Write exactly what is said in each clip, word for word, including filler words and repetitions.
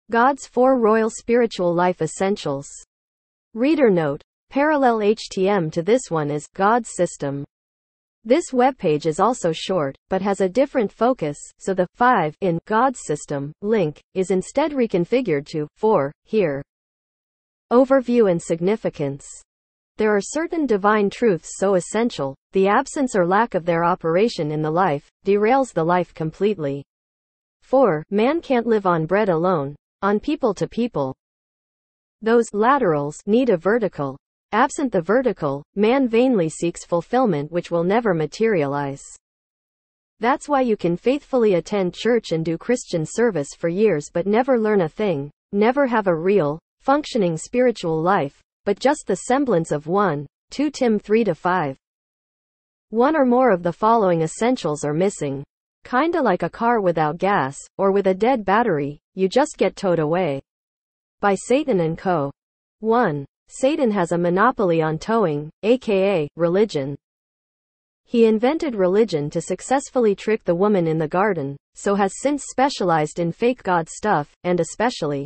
God's four royal spiritual life essentials. Reader note: parallel H T M L to this one is God's system. This webpage is also short, but has a different focus, so the five in God's system link is instead reconfigured to four here. Overview and significance. There are certain divine truths so essential, the absence or lack of their operation in the life derails the life completely. four. Man can't live on bread alone, on people to people. Those laterals need a vertical. Absent the vertical, man vainly seeks fulfillment which will never materialize. That's why you can faithfully attend church and do Christian service for years but never learn a thing, never have a real, functioning spiritual life, but just the semblance of one. Second Timothy three to five. One or more of the following essentials are missing. Kinda like a car without gas, or with a dead battery, you just get towed away. By Satan and Co. one. Satan has a monopoly on towing, aka religion. He invented religion to successfully trick the woman in the garden, so has since specialized in fake God stuff, and especially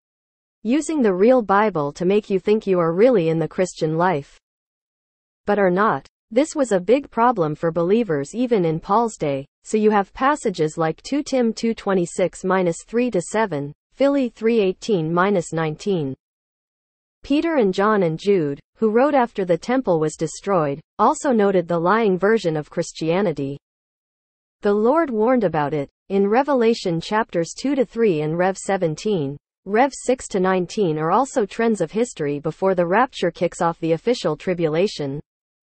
using the real Bible to make you think you are really in the Christian life, but are not. This was a big problem for believers even in Paul's day, so you have passages like Second Timothy two twenty-six to three to seven, Philippians three eighteen to nineteen. Peter and John and Jude, who wrote after the temple was destroyed, also noted the lying version of Christianity. The Lord warned about it, in Revelation chapters two to three and Rev seventeen. Rev six to nineteen are also trends of history before the rapture kicks off the official tribulation.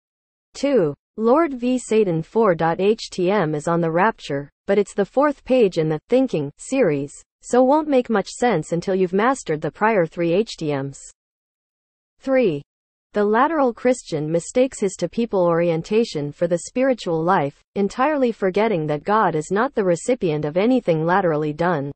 two. Lord v Satan four dot H T M L is on the rapture, but it's the fourth page in the Thinking series, so won't make much sense until you've mastered the prior three H T M Ls. three. The lateral Christian mistakes his to-people orientation for the spiritual life, entirely forgetting that God is not the recipient of anything laterally done.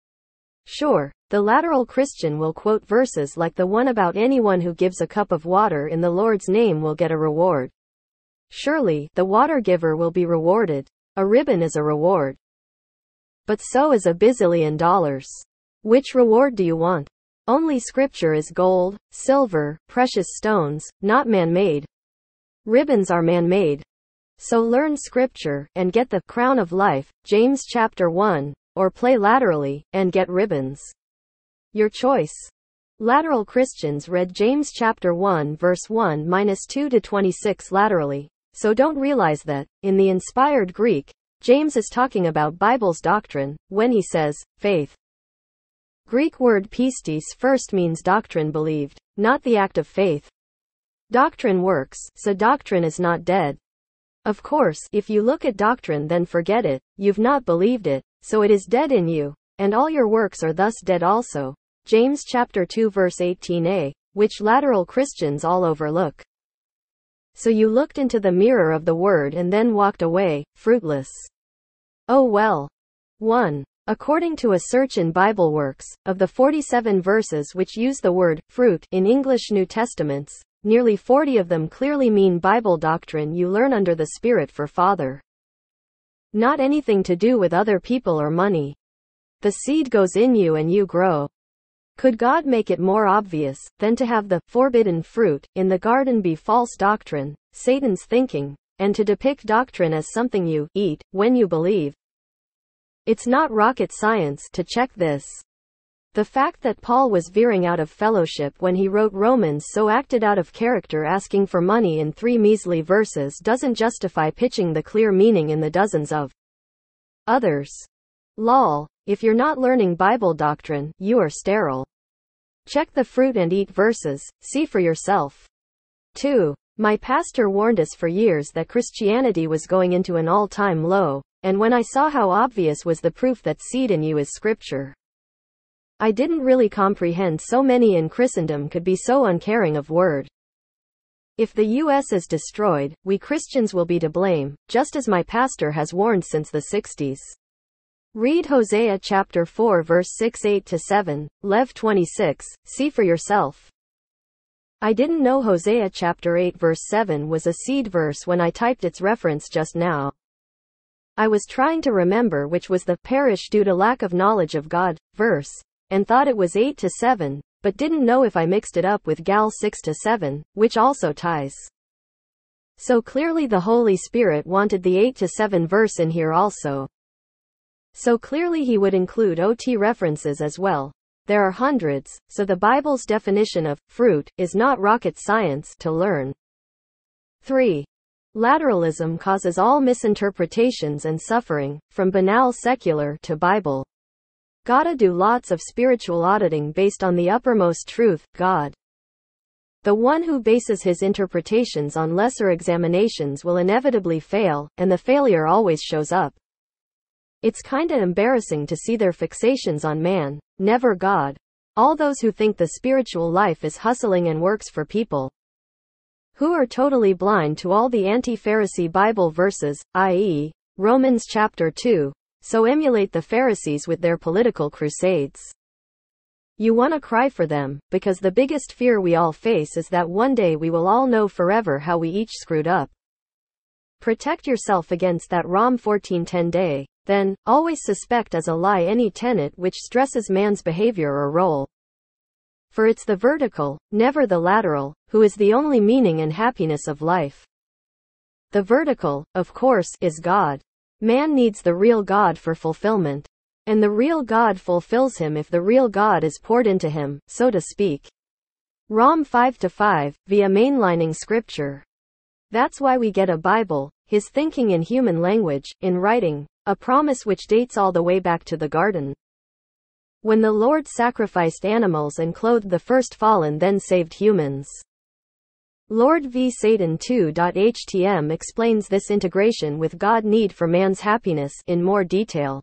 Sure, the lateral Christian will quote verses like the one about anyone who gives a cup of water in the Lord's name will get a reward. Surely, the water giver will be rewarded. A ribbon is a reward. But so is a bazillion dollars. Which reward do you want? Only Scripture is gold, silver, precious stones, not man-made. Ribbons are man-made. So learn Scripture, and get the crown of life, James chapter one, or play laterally, and get ribbons. Your choice. Lateral Christians read James chapter one verse one to two to twenty-six laterally, so don't realize that, in the inspired Greek, James is talking about Bible's doctrine, when he says, faith. Greek word pistis first means doctrine believed, not the act of faith. Doctrine works, so doctrine is not dead. Of course, if you look at doctrine then forget it, you've not believed it, so it is dead in you, and all your works are thus dead also. James chapter two verse eighteen a, which lateral Christians all overlook. So you looked into the mirror of the word and then walked away, fruitless. Oh well. one. According to a search in BibleWorks, of the forty-seven verses which use the word fruit in English New Testaments, nearly forty of them clearly mean Bible doctrine you learn under the Spirit for Father. Not anything to do with other people or money. The seed goes in you and you grow. Could God make it more obvious than to have the forbidden fruit in the garden be false doctrine, Satan's thinking, and to depict doctrine as something you eat when you believe? It's not rocket science to check this. The fact that Paul was veering out of fellowship when he wrote Romans so acted out of character asking for money in three measly verses doesn't justify pitching the clear meaning in the dozens of others. Lol, if you're not learning Bible doctrine, you are sterile. Check the fruit and eat verses, see for yourself. two. My pastor warned us for years that Christianity was going into an all-time low, and when I saw how obvious was the proof that seed in you is Scripture, I didn't really comprehend so many in Christendom could be so uncaring of word. If the U S is destroyed, we Christians will be to blame, just as my pastor has warned since the sixties. Read Hosea chapter four verse six eight to seven, Lev twenty-six, see for yourself. I didn't know Hosea chapter eight verse seven was a seed verse when I typed its reference just now. I was trying to remember which was the perish due to lack of knowledge of God verse, and thought it was eight to seven, but didn't know if I mixed it up with Gal six to seven, which also ties. So clearly the Holy Spirit wanted the eight to seven verse in here also. So clearly he would include O T references as well. There are hundreds, so the Bible's definition of fruit is not rocket science to learn. three. Lateralism causes all misinterpretations and suffering, from banal secular to Bible. Gotta do lots of spiritual auditing based on the uppermost truth, God. The one who bases his interpretations on lesser examinations will inevitably fail, and the failure always shows up. It's kinda embarrassing to see their fixations on man, never God. All those who think the spiritual life is hustling and works for people who are totally blind to all the anti-Pharisee Bible verses, that is, Romans chapter two, so emulate the Pharisees with their political crusades. You wanna cry for them, because the biggest fear we all face is that one day we will all know forever how we each screwed up. Protect yourself against that Rom fourteen ten day, then, always suspect as a lie any tenet which stresses man's behavior or role. For it's the vertical, never the lateral, who is the only meaning and happiness of life. The vertical, of course, is God. Man needs the real God for fulfillment. And the real God fulfills him if the real God is poured into him, so to speak. Rom five to five, via mainlining scripture. That's why we get a Bible, his thinking in human language, in writing, a promise which dates all the way back to the garden, when the Lord sacrificed animals and clothed the first fallen then saved humans. Lord v. Satan two dot H T M explains this integration with God need for man's happiness in more detail.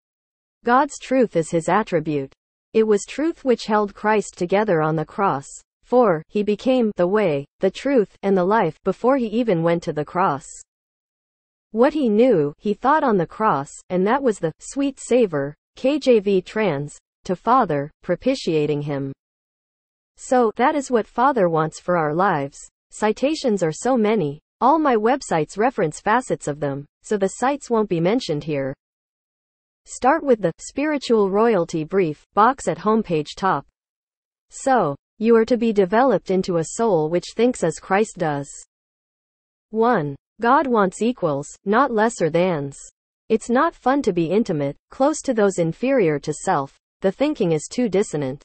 God's truth is his attribute. It was truth which held Christ together on the cross, for he became the way, the truth, and the life before he even went to the cross. What he knew, he thought on the cross, and that was the sweet savor, K J V trans, to Father, propitiating him. So, that is what Father wants for our lives. Citations are so many, all my websites reference facets of them, so the sites won't be mentioned here. Start with the Spiritual Royalty Brief box at homepage top. So, you are to be developed into a soul which thinks as Christ does. one. God wants equals, not lesser thans. It's not fun to be intimate, close to those inferior to self. The thinking is too dissonant.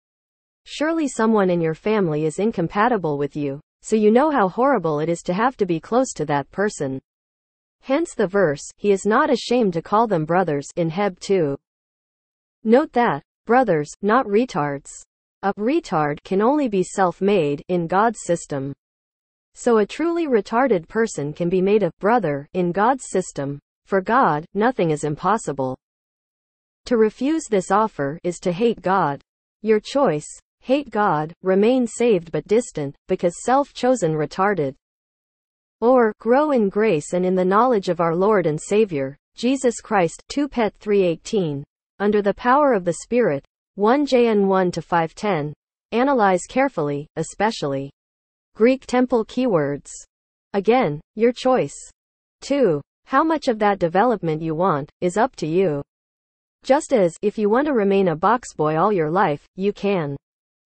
Surely someone in your family is incompatible with you, so you know how horrible it is to have to be close to that person. Hence the verse, he is not ashamed to call them brothers, in Heb two. Note that, brothers, not retards. A retard can only be self-made, in God's system. So a truly retarded person can be made a brother, in God's system. For God, nothing is impossible. To refuse this offer is to hate God. Your choice, hate God, remain saved but distant, because self-chosen retarded. Or, grow in grace and in the knowledge of our Lord and Savior, Jesus Christ, two Peter three eighteen, under the power of the Spirit, one John one to five ten, analyze carefully, especially Greek temple keywords. Again, your choice. two. How much of that development you want, is up to you. Just as, if you want to remain a box boy all your life, you can.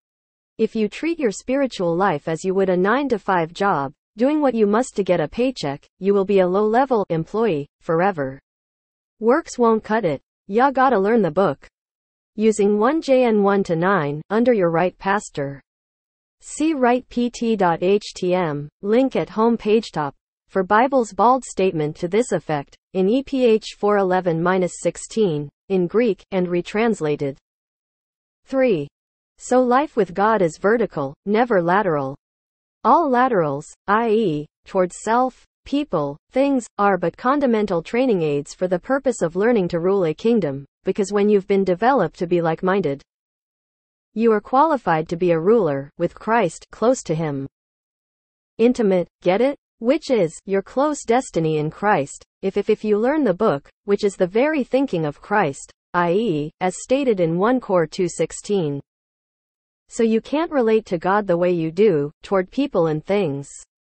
If you treat your spiritual life as you would a nine to five job, doing what you must to get a paycheck, you will be a low-level employee, forever. Works won't cut it. Ya gotta learn the book. Using one John one to nine, under your right pastor. See right P T dot H T M, link at home page top, for Bible's bald statement to this effect, in E P H four eleven to sixteen, in Greek, and retranslated. three. So life with God is vertical, never lateral. All laterals, that is, towards self, people, things, are but fundamental training aids for the purpose of learning to rule a kingdom, because when you've been developed to be like-minded, you are qualified to be a ruler, with Christ, close to him. Intimate, get it? Which is, your close destiny in Christ, if if if you learn the book, which is the very thinking of Christ, that is, as stated in First Corinthians two sixteen. So you can't relate to God the way you do, toward people and things.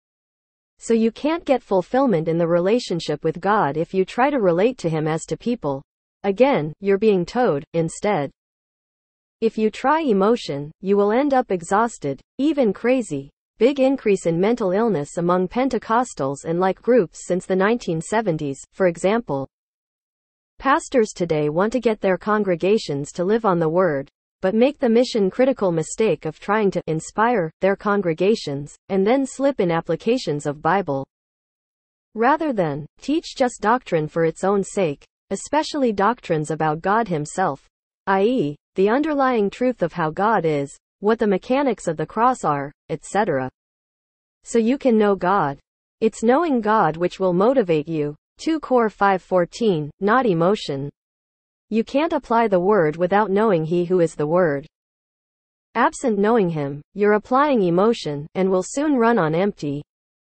So you can't get fulfillment in the relationship with God if you try to relate to him as to people. Again, you're being towed, instead. If you try emotion, you will end up exhausted, even crazy. Big increase in mental illness among Pentecostals and like groups since the nineteen seventies, for example. Pastors today want to get their congregations to live on the Word, but make the mission-critical mistake of trying to inspire their congregations, and then slip in applications of Bible. Rather than teach just doctrine for its own sake, especially doctrines about God Himself, that is, the underlying truth of how God is, what the mechanics of the cross are, et cetera. So you can know God. It's knowing God which will motivate you. two Cor five fourteen, not emotion. You can't apply the Word without knowing He who is the Word. Absent knowing Him, you're applying emotion, and will soon run on empty.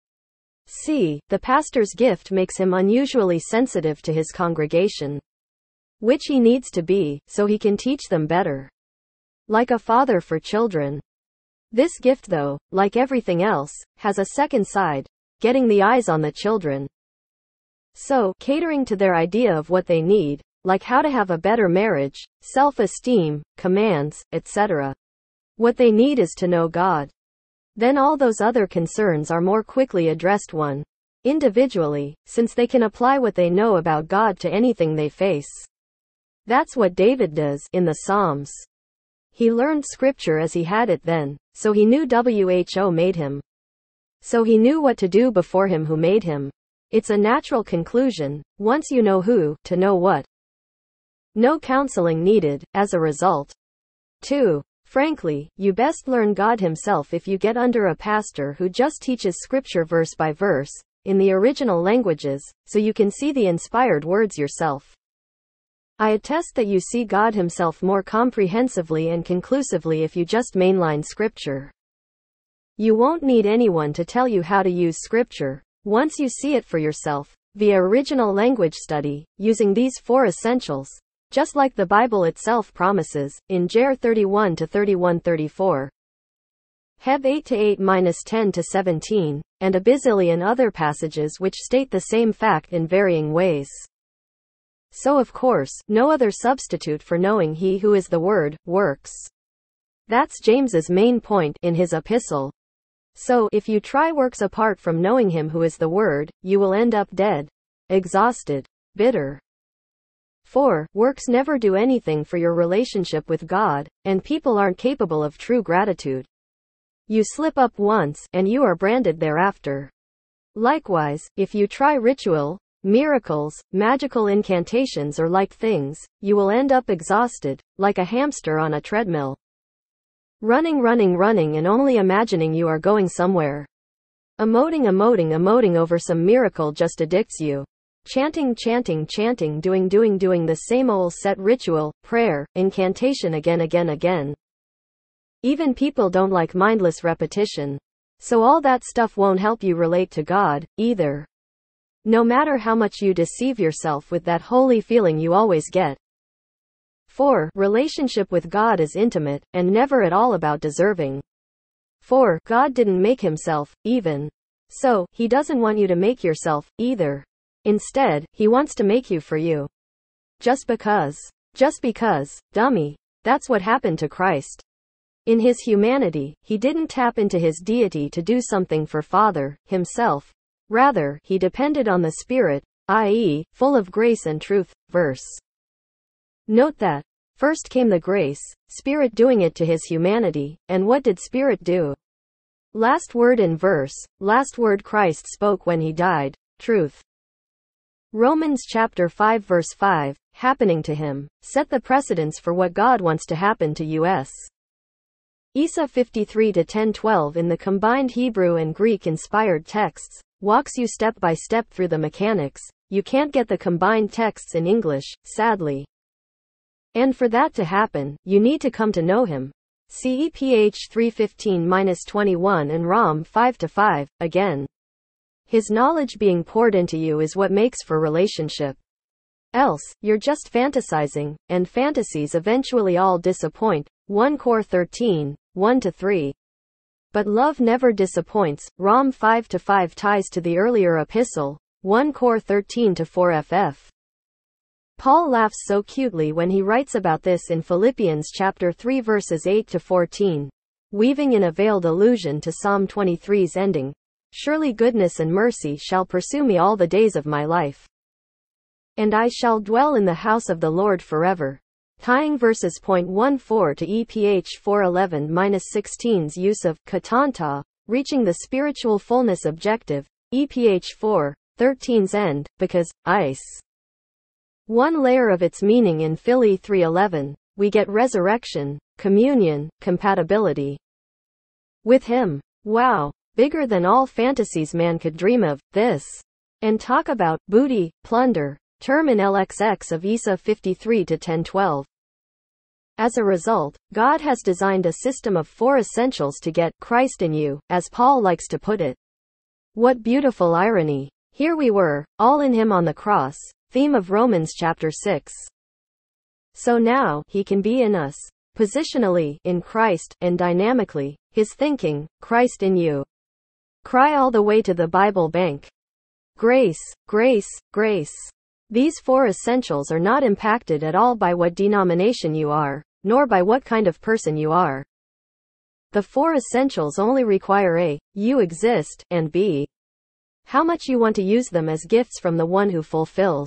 C. The pastor's gift makes him unusually sensitive to his congregation, which he needs to be, so he can teach them better. Like a father for children. This gift though, like everything else, has a second side, getting the eyes on the children. So, catering to their idea of what they need, like how to have a better marriage, self-esteem, commands, et cetera. What they need is to know God. Then all those other concerns are more quickly addressed one. Individually, since they can apply what they know about God to anything they face. That's what David does in the Psalms. He learned scripture as he had it then, so he knew who made him. So he knew what to do before him who made him. It's a natural conclusion, once you know who, to know what. No counseling needed, as a result. two. Frankly, you best learn God Himself if you get under a pastor who just teaches scripture verse by verse, in the original languages, so you can see the inspired words yourself. I attest that you see God Himself more comprehensively and conclusively if you just mainline scripture. You won't need anyone to tell you how to use scripture, once you see it for yourself, via original language study, using these four essentials. Just like the Bible itself promises, in Jer thirty-one to thirty-one thirty-four. Heb eight to eight to ten to seventeen, and a bazillion other passages which state the same fact in varying ways. So of course, no other substitute for knowing He who is the Word, works. That's James's main point in his epistle. So, if you try works apart from knowing Him who is the Word, you will end up dead, exhausted, bitter. four. Works never do anything for your relationship with God, and people aren't capable of true gratitude. You slip up once, and you are branded thereafter. Likewise, if you try ritual, miracles, magical incantations or like things, you will end up exhausted, like a hamster on a treadmill. Running, running, running and only imagining you are going somewhere. Emoting, emoting, emoting over some miracle just addicts you. Chanting, chanting, chanting, doing, doing, doing the same old set ritual, prayer, incantation again, again, again. Even people don't like mindless repetition. So all that stuff won't help you relate to God, either. No matter how much you deceive yourself with that holy feeling you always get. four. Relationship with God is intimate, and never at all about deserving. four. God didn't make Himself, even. So, He doesn't want you to make yourself, either. Instead, He wants to make you for you. Just because. Just because, dummy. That's what happened to Christ. In His humanity, He didn't tap into His deity to do something for Father, Himself. Rather, He depended on the Spirit, that is, full of grace and truth. Verse. Note that. First came the grace, Spirit doing it to His humanity, and what did Spirit do? Last word in verse, last word Christ spoke when He died, truth. Romans chapter five verse five, happening to Him, set the precedence for what God wants to happen to us. Isa fifty-three to ten twelve in the combined Hebrew and Greek inspired texts, walks you step by step through the mechanics. You can't get the combined texts in English, sadly. And for that to happen, you need to come to know Him. C E P H three fifteen to twenty-one and Rom five to five, again. His knowledge being poured into you is what makes for relationship. Else, you're just fantasizing, and fantasies eventually all disappoint. First Cor thirteen, one to three. But love never disappoints. Rom five to five ties to the earlier epistle, First Cor thirteen to four F F. Paul laughs so cutely when he writes about this in Philippians chapter three verses eight to fourteen, weaving in a veiled allusion to Psalm twenty-three's ending. Surely goodness and mercy shall pursue me all the days of my life, and I shall dwell in the house of the Lord forever. Tying verses point one four to E P H four eleven to sixteen's use of katanta, reaching the spiritual fullness objective, E P H four thirteen's end, because, ice. One layer of its meaning in Philly three eleven, we get resurrection, communion, compatibility with Him. Wow. Bigger than all fantasies man could dream of, this. And talk about booty, plunder, term in L X X of Isa fifty-three to ten twelve. As a result, God has designed a system of four essentials to get Christ in you, as Paul likes to put it. What beautiful irony. Here we were, all in Him on the cross, theme of Romans chapter six. So now, He can be in us, positionally, in Christ, and dynamically, His thinking, Christ in you. Cry all the way to the Bible bank. Grace, grace, grace. These four essentials are not impacted at all by what denomination you are, nor by what kind of person you are. The four essentials only require A, you exist, and B, how much you want to use them as gifts from the one who fulfills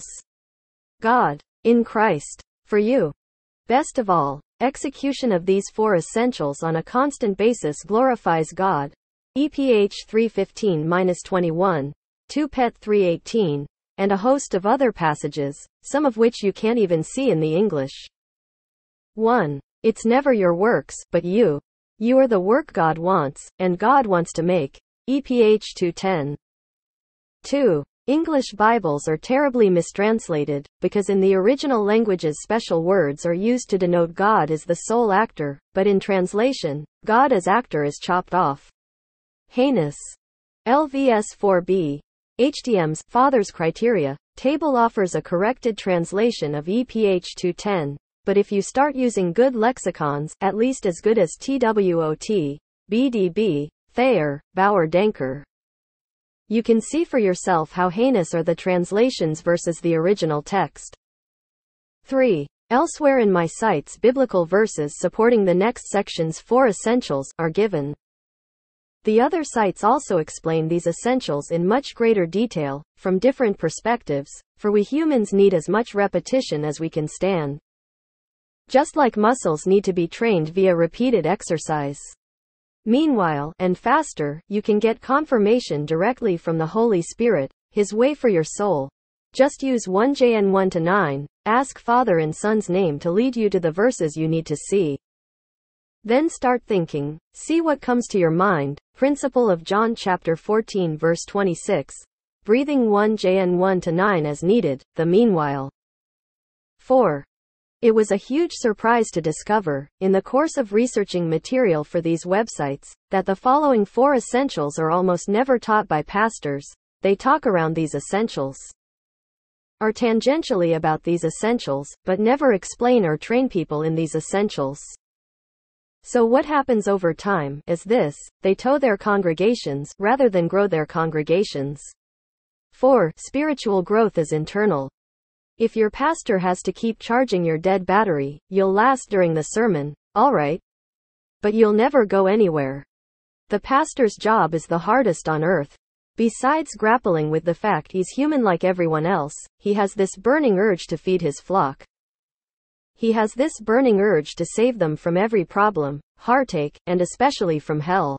God, in Christ, for you. Best of all, execution of these four essentials on a constant basis glorifies God. E P H three fifteen to twenty-one, two Pet three eighteen, and a host of other passages, some of which you can't even see in the English. one. It's never your works, but you. You are the work God wants, and God wants to make. E P H two ten. two. English Bibles are terribly mistranslated, because in the original languages special words are used to denote God as the sole actor, but in translation, God as actor is chopped off. Heinous. L V S four b. H T M's Father's Criteria table offers a corrected translation of E P H two ten, but if you start using good lexicons, at least as good as T W O T, B D B, Thayer, Bauer Danker, you can see for yourself how heinous are the translations versus the original text. three. Elsewhere in my sites, biblical verses supporting the next section's four essentials are given. The other sites also explain these essentials in much greater detail, from different perspectives, for we humans need as much repetition as we can stand. Just like muscles need to be trained via repeated exercise. Meanwhile, and faster, you can get confirmation directly from the Holy Spirit, His way for your soul. Just use First John one to nine, ask Father and Son's name to lead you to the verses you need to see. Then start thinking, see what comes to your mind. Principle of John chapter fourteen verse twenty-six. Breathing First John one to nine as needed, the meanwhile. four. It was a huge surprise to discover, in the course of researching material for these websites, that the following four essentials are almost never taught by pastors. They talk around these essentials, are tangentially about these essentials, but never explain or train people in these essentials. So what happens over time is this: they tow their congregations, rather than grow their congregations. four. Spiritual growth is internal. If your pastor has to keep charging your dead battery, you'll last during the sermon, alright. But you'll never go anywhere. The pastor's job is the hardest on earth. Besides grappling with the fact he's human like everyone else, he has this burning urge to feed his flock. He has this burning urge to save them from every problem, heartache, and especially from hell.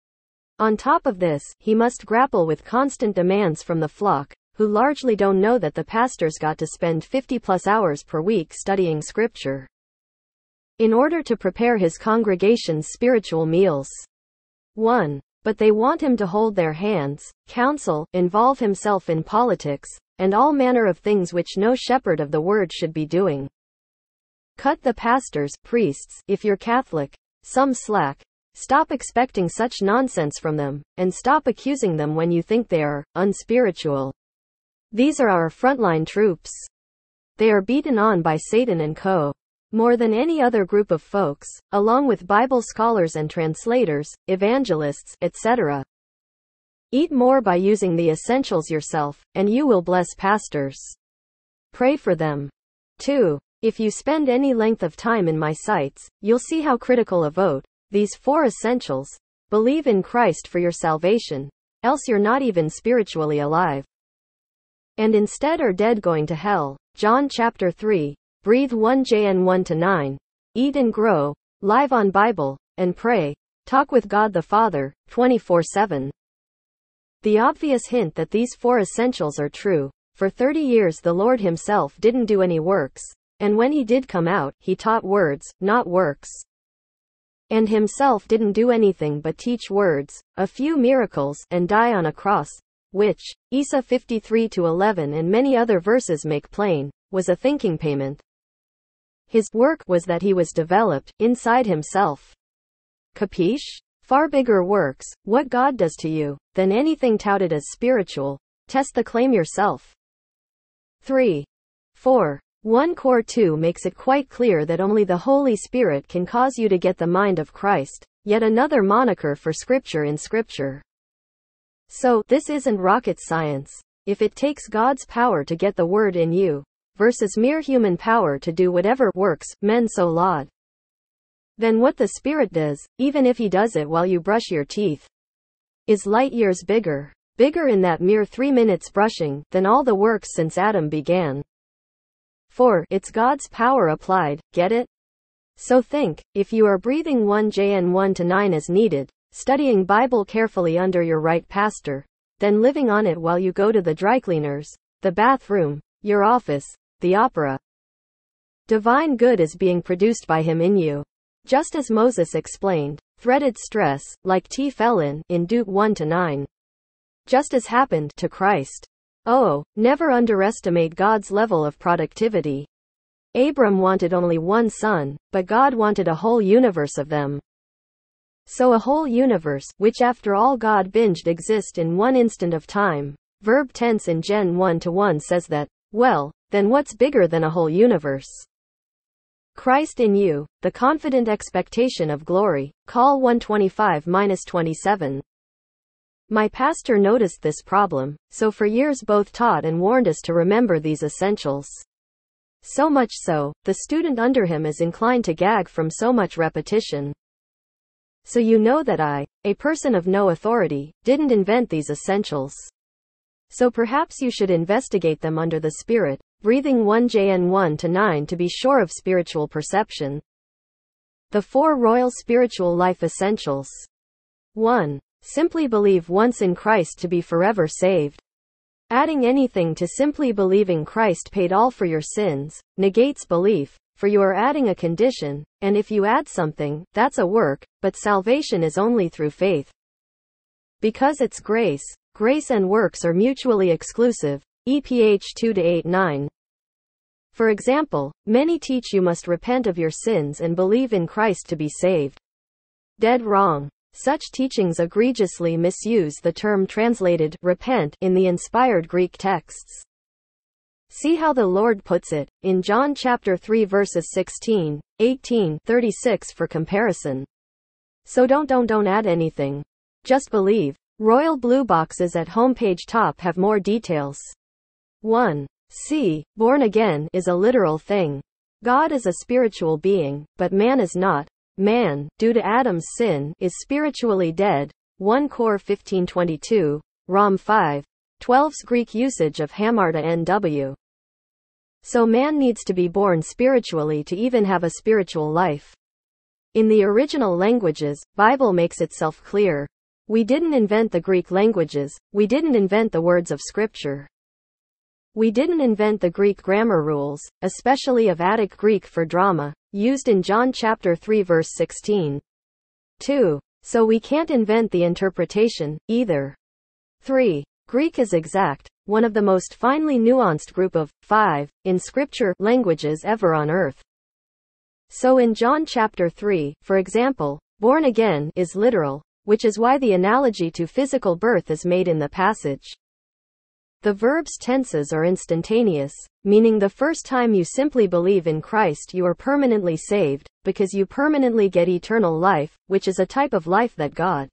On top of this, he must grapple with constant demands from the flock, who largely don't know that the pastor's got to spend fifty plus hours per week studying scripture in order to prepare his congregation's spiritual meals. one. But they want him to hold their hands, counsel, involve himself in politics, and all manner of things which no shepherd of the word should be doing. Cut the pastors, priests, if you're Catholic, some slack. Stop expecting such nonsense from them, and stop accusing them when you think they are unspiritual. These are our frontline troops. They are beaten on by Satan and co. more than any other group of folks, along with Bible scholars and translators, evangelists, et cetera. Eat more by using the essentials yourself, and you will bless pastors. Pray for them. two. If you spend any length of time in my sites, you'll see how critical a vote. These four essentials. Believe in Christ for your salvation, else you're not even spiritually alive. And instead are dead going to hell. John chapter three. Breathe one John one to nine. Eat and grow. Live on Bible, and pray. Talk with God the Father, twenty-four seven. The obvious hint that these four essentials are true. For thirty years the Lord himself didn't do any works. And when he did come out, he taught words, not works. And himself didn't do anything but teach words, a few miracles, and die on a cross, which, Isa fifty-three to eleven and many other verses make plain, was a thinking payment. His work was that he was developed inside himself. Capiche? Far bigger works, what God does to you, than anything touted as spiritual. Test the claim yourself. three. four. First Cor two makes it quite clear that only the Holy Spirit can cause you to get the mind of Christ, yet another moniker for Scripture in Scripture. So, this isn't rocket science. If it takes God's power to get the word in you, versus mere human power to do whatever works men so laud, then what the Spirit does, even if he does it while you brush your teeth, is light years bigger. Bigger in that mere three minutes brushing, than all the works since Adam began. four. It's God's power applied, get it? So think, if you are breathing one John one to nine as needed, studying Bible carefully under your right pastor, then living on it while you go to the dry cleaners, the bathroom, your office, the opera. Divine good is being produced by him in you. Just as Moses explained, threaded stress, like Tefillin, in Deut one to nine. Just as happened to Christ. Oh, never underestimate God's level of productivity. Abram wanted only one son, but God wanted a whole universe of them. So a whole universe, which after all God binged exist in one instant of time. Verb tense in Gen one to one says that, well, then what's bigger than a whole universe? Christ in you, the confident expectation of glory. Call one twenty-five to twenty-seven. My pastor noticed this problem, so for years both taught and warned us to remember these essentials. So much so, the student under him is inclined to gag from so much repetition. So you know that I, a person of no authority, didn't invent these essentials. So perhaps you should investigate them under the Spirit, breathing one John one to nine to be sure of spiritual perception. The four royal spiritual life essentials. one. Simply believe once in Christ to be forever saved. Adding anything to simply believing Christ paid all for your sins negates belief, for you are adding a condition, and if you add something, that's a work, but salvation is only through faith. Because it's grace, grace and works are mutually exclusive. E P H two to eight nine. For example, many teach you must repent of your sins and believe in Christ to be saved. Dead wrong. Such teachings egregiously misuse the term translated repent in the inspired Greek texts. See how the Lord puts it, in John chapter three verses sixteen, eighteen, thirty-six for comparison. So don't don't don't add anything. Just believe. Royal blue boxes at homepage top have more details. one. C. Born again is a literal thing. God is a spiritual being, but man is not. Man, due to Adam's sin, is spiritually dead. First Cor fifteen twenty-two, Rom five twelve's Greek usage of hamarta N W. So man needs to be born spiritually to even have a spiritual life. In the original languages, Bible makes itself clear. We didn't invent the Greek languages, we didn't invent the words of Scripture. We didn't invent the Greek grammar rules, especially of Attic Greek for drama, used in John chapter three verse sixteen. two. So we can't invent the interpretation, either. three. Greek is exact, one of the most finely nuanced group of, five, in Scripture, languages ever on earth. So in John chapter three, for example, born again is literal, which is why the analogy to physical birth is made in the passage. The verb's tenses are instantaneous, meaning the first time you simply believe in Christ you are permanently saved, because you permanently get eternal life, which is a type of life that God,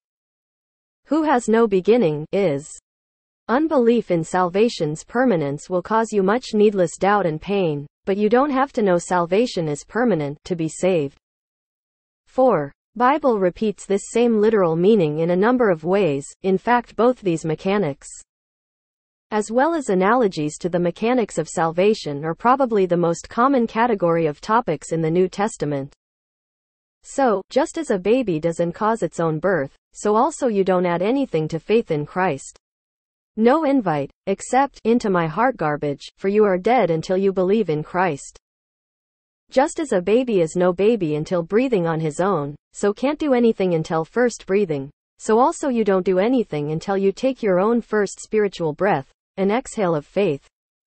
who has no beginning, is. Unbelief in salvation's permanence will cause you much needless doubt and pain, but you don't have to know salvation is permanent to be saved. four. Bible repeats this same literal meaning in a number of ways, in fact both these mechanics, as well as analogies to the mechanics of salvation, are probably the most common category of topics in the New Testament. So, just as a baby doesn't cause its own birth, so also you don't add anything to faith in Christ. No invite, except, into my heart garbage, for you are dead until you believe in Christ. Just as a baby is no baby until breathing on his own, so can't do anything until first breathing, so also you don't do anything until you take your own first spiritual breath, an exhale of faith.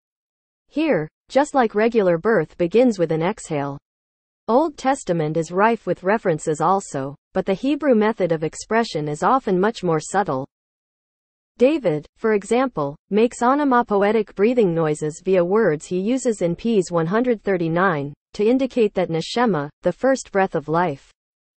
Here, just like regular birth begins with an exhale, Old Testament is rife with references also, but the Hebrew method of expression is often much more subtle. David, for example, makes onomatopoetic breathing noises via words he uses in Psalm one thirty-nine, to indicate that neshama, the first breath of life.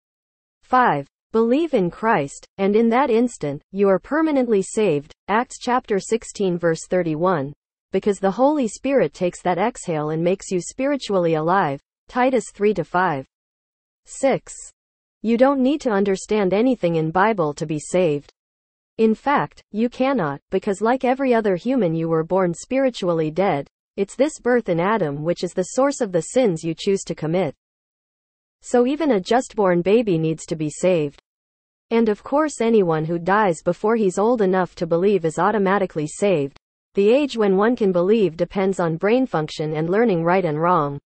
five. Believe in Christ, and in that instant, you are permanently saved, Acts chapter sixteen verse thirty-one, because the Holy Spirit takes that exhale and makes you spiritually alive, Titus three to five. six. You don't need to understand anything in Bible to be saved. In fact, you cannot, because like every other human you were born spiritually dead. It's this birth in Adam which is the source of the sins you choose to commit. So even a just-born baby needs to be saved. And of course anyone who dies before he's old enough to believe is automatically saved. The age when one can believe depends on brain function and learning right and wrong.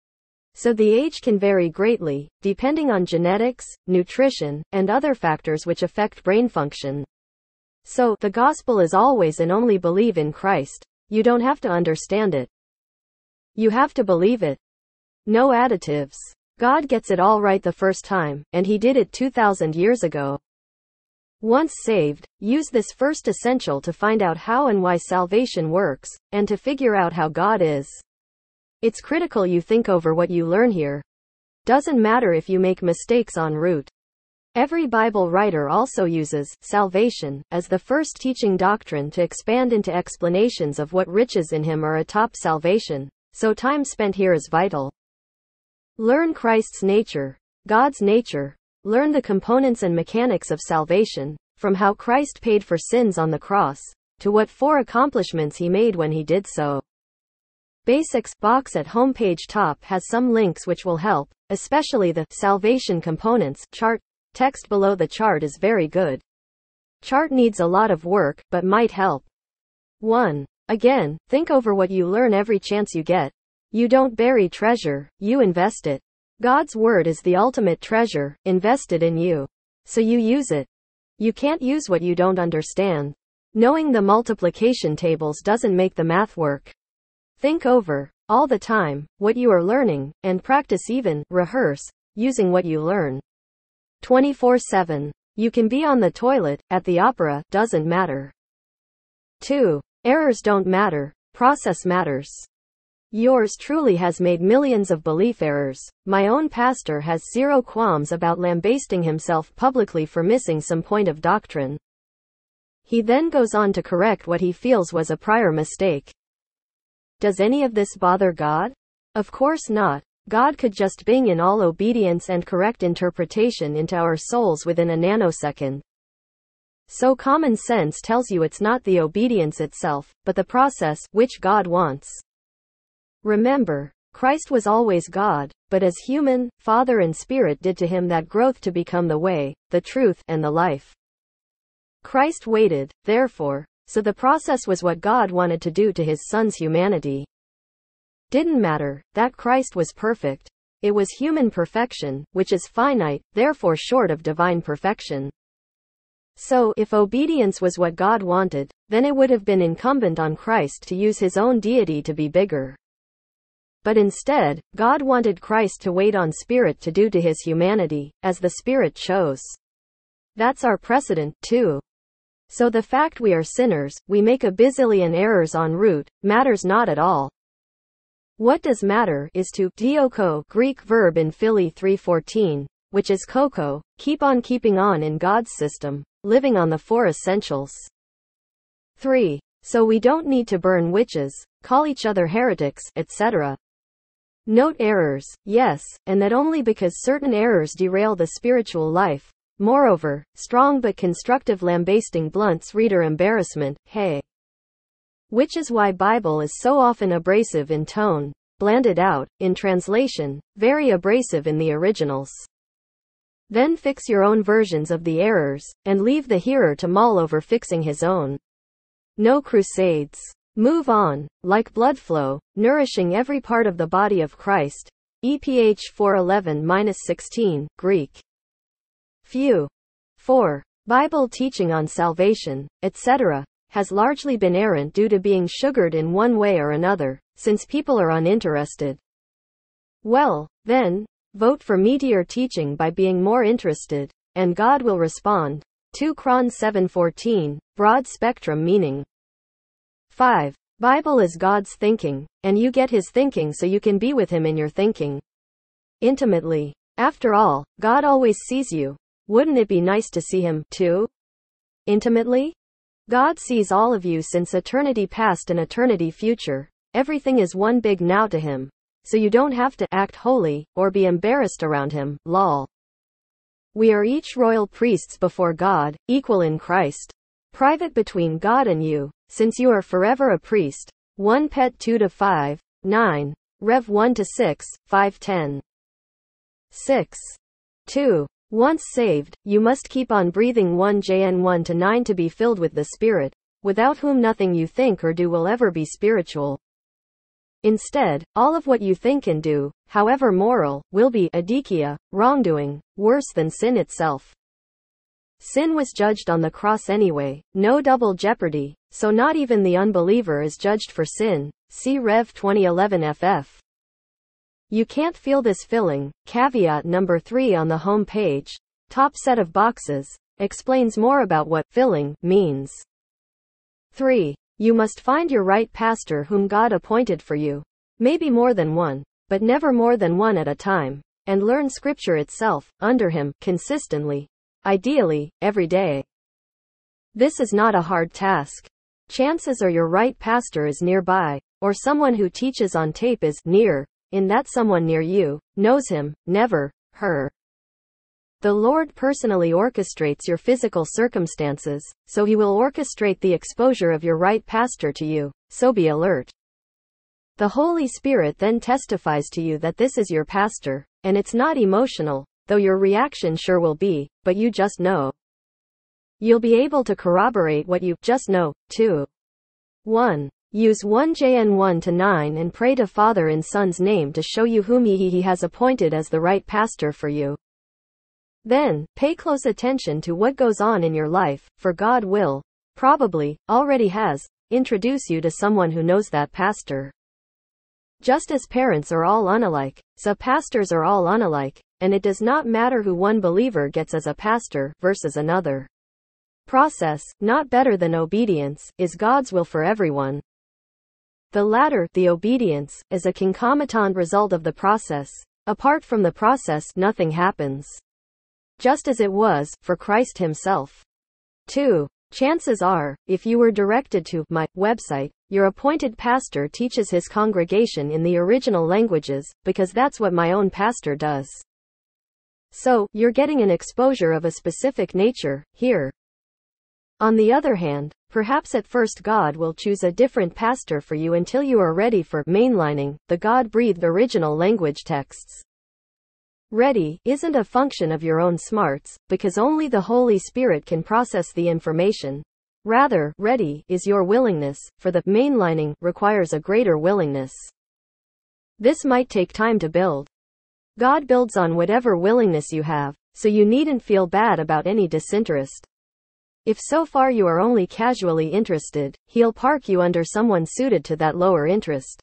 So the age can vary greatly, depending on genetics, nutrition, and other factors which affect brain function. So, the gospel is always and only believe in Christ. You don't have to understand it. You have to believe it. No additives. God gets it all right the first time, and He did it two thousand years ago. Once saved, use this first essential to find out how and why salvation works, and to figure out how God is. It's critical you think over what you learn here. Doesn't matter if you make mistakes en route. Every Bible writer also uses salvation as the first teaching doctrine to expand into explanations of what riches in Him are atop salvation, so time spent here is vital. Learn Christ's nature, God's nature. Learn the components and mechanics of salvation, from how Christ paid for sins on the cross, to what four accomplishments He made when He did so. Basics box at homepage top has some links which will help, especially the salvation components chart. Text below the chart is very good. Chart needs a lot of work, but might help. one. Again, think over what you learn every chance you get. You don't bury treasure, you invest it. God's word is the ultimate treasure, invested in you. So you use it. You can't use what you don't understand. Knowing the multiplication tables doesn't make the math work. Think over, all the time, what you are learning, and practice even, rehearse, using what you learn. twenty-four seven. You can be on the toilet, at the opera, doesn't matter. two. Errors don't matter, process matters. Yours truly has made millions of belief errors. My own pastor has zero qualms about lambasting himself publicly for missing some point of doctrine. He then goes on to correct what he feels was a prior mistake. Does any of this bother God? Of course not. God could just bring in all obedience and correct interpretation into our souls within a nanosecond. So common sense tells you it's not the obedience itself, but the process, which God wants. Remember, Christ was always God, but as human, Father and Spirit did to Him that growth to become the way, the truth, and the life. Christ waited, therefore, so the process was what God wanted to do to His Son's humanity. Didn't matter that Christ was perfect. It was human perfection, which is finite, therefore short of divine perfection. So, if obedience was what God wanted, then it would have been incumbent on Christ to use His own deity to be bigger. But instead, God wanted Christ to wait on Spirit to do to His humanity, as the Spirit chose. That's our precedent, too. So the fact we are sinners, we make a bazillion errors en route, matters not at all. What does matter is to dioko, Greek verb in Philly three fourteen, which is koko, keep on keeping on in God's system, living on the four essentials. three. So we don't need to burn witches, call each other heretics, et cetera. Note errors, yes, and that only because certain errors derail the spiritual life. Moreover, strong but constructive lambasting blunts reader embarrassment, hey. Which is why Bible is so often abrasive in tone, blanded out, in translation, very abrasive in the originals. Then fix your own versions of the errors, and leave the hearer to mull over fixing his own. No crusades. Move on, like blood flow, nourishing every part of the body of Christ. E P H four eleven to sixteen, Greek. Few. four. Bible teaching on salvation, et cetera, has largely been errant due to being sugared in one way or another, since people are uninterested. Well, then, vote for meatier teaching by being more interested, and God will respond. two Chron seven fourteen, broad spectrum meaning. five. Bible is God's thinking, and you get his thinking so you can be with him in your thinking. Intimately. After all, God always sees you. Wouldn't it be nice to see him, too? Intimately? God sees all of you since eternity past and eternity future. Everything is one big now to him. So you don't have to act holy, or be embarrassed around him, lol. We are each royal priests before God, equal in Christ. Private between God and you, since you are forever a priest. First Peter two to five, nine. Rev one to six, five ten. six. two. Once saved, you must keep on breathing First John one to nine to be filled with the Spirit, without whom nothing you think or do will ever be spiritual. Instead, all of what you think and do, however moral, will be adikia, wrongdoing, worse than sin itself. Sin was judged on the cross anyway, no double jeopardy, so not even the unbeliever is judged for sin. See Rev twenty eleven F F. You can't feel this filling. Caveat number three on the home page, top set of boxes, explains more about what filling means. three. You must find your right pastor whom God appointed for you. Maybe more than one, but never more than one at a time, and learn scripture itself, under him, consistently. Ideally, every day. This is not a hard task. Chances are your right pastor is nearby, or someone who teaches on tape is near, in that someone near you knows him, never her. The Lord personally orchestrates your physical circumstances, so he will orchestrate the exposure of your right pastor to you, so be alert. The Holy Spirit then testifies to you that this is your pastor, and it's not emotional, though your reaction sure will be, but you just know. You'll be able to corroborate what you just know, too. one. Use First John one to nine and pray to Father in Son's name to show you whom he, he has appointed as the right pastor for you. Then, pay close attention to what goes on in your life, for God will, probably, already has, introduce you to someone who knows that pastor. Just as parents are all unalike, so pastors are all unalike, and it does not matter who one believer gets as a pastor versus another. Process, not better than obedience, is God's will for everyone. The latter, the obedience, is a concomitant result of the process. Apart from the process, nothing happens. Just as it was for Christ himself. two. Chances are, if you were directed to my website, your appointed pastor teaches his congregation in the original languages, because that's what my own pastor does. So, you're getting an exposure of a specific nature here. On the other hand, perhaps at first God will choose a different pastor for you until you are ready for mainlining the God-breathed original language texts. Ready isn't a function of your own smarts, because only the Holy Spirit can process the information. Rather, ready is your willingness, for the mainlining requires a greater willingness. This might take time to build. God builds on whatever willingness you have, so you needn't feel bad about any disinterest. If so far you are only casually interested, he'll park you under someone suited to that lower interest.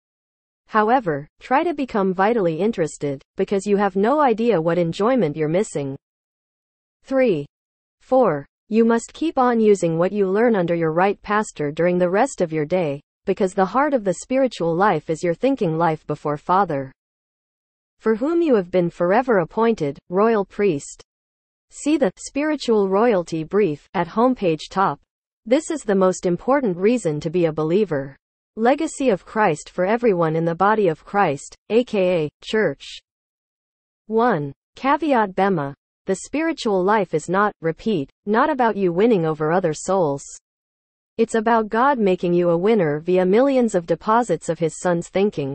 However, try to become vitally interested, because you have no idea what enjoyment you're missing. three. four. You must keep on using what you learn under your right pastor during the rest of your day, because the heart of the spiritual life is your thinking life before Father, for whom you have been forever appointed, royal priest. See the Spiritual Royalty brief at homepage top. This is the most important reason to be a believer. Legacy of Christ for everyone in the body of Christ, aka Church. one. Caveat Bema. The spiritual life is not, repeat, not about you winning over other souls. It's about God making you a winner via millions of deposits of His Son's thinking.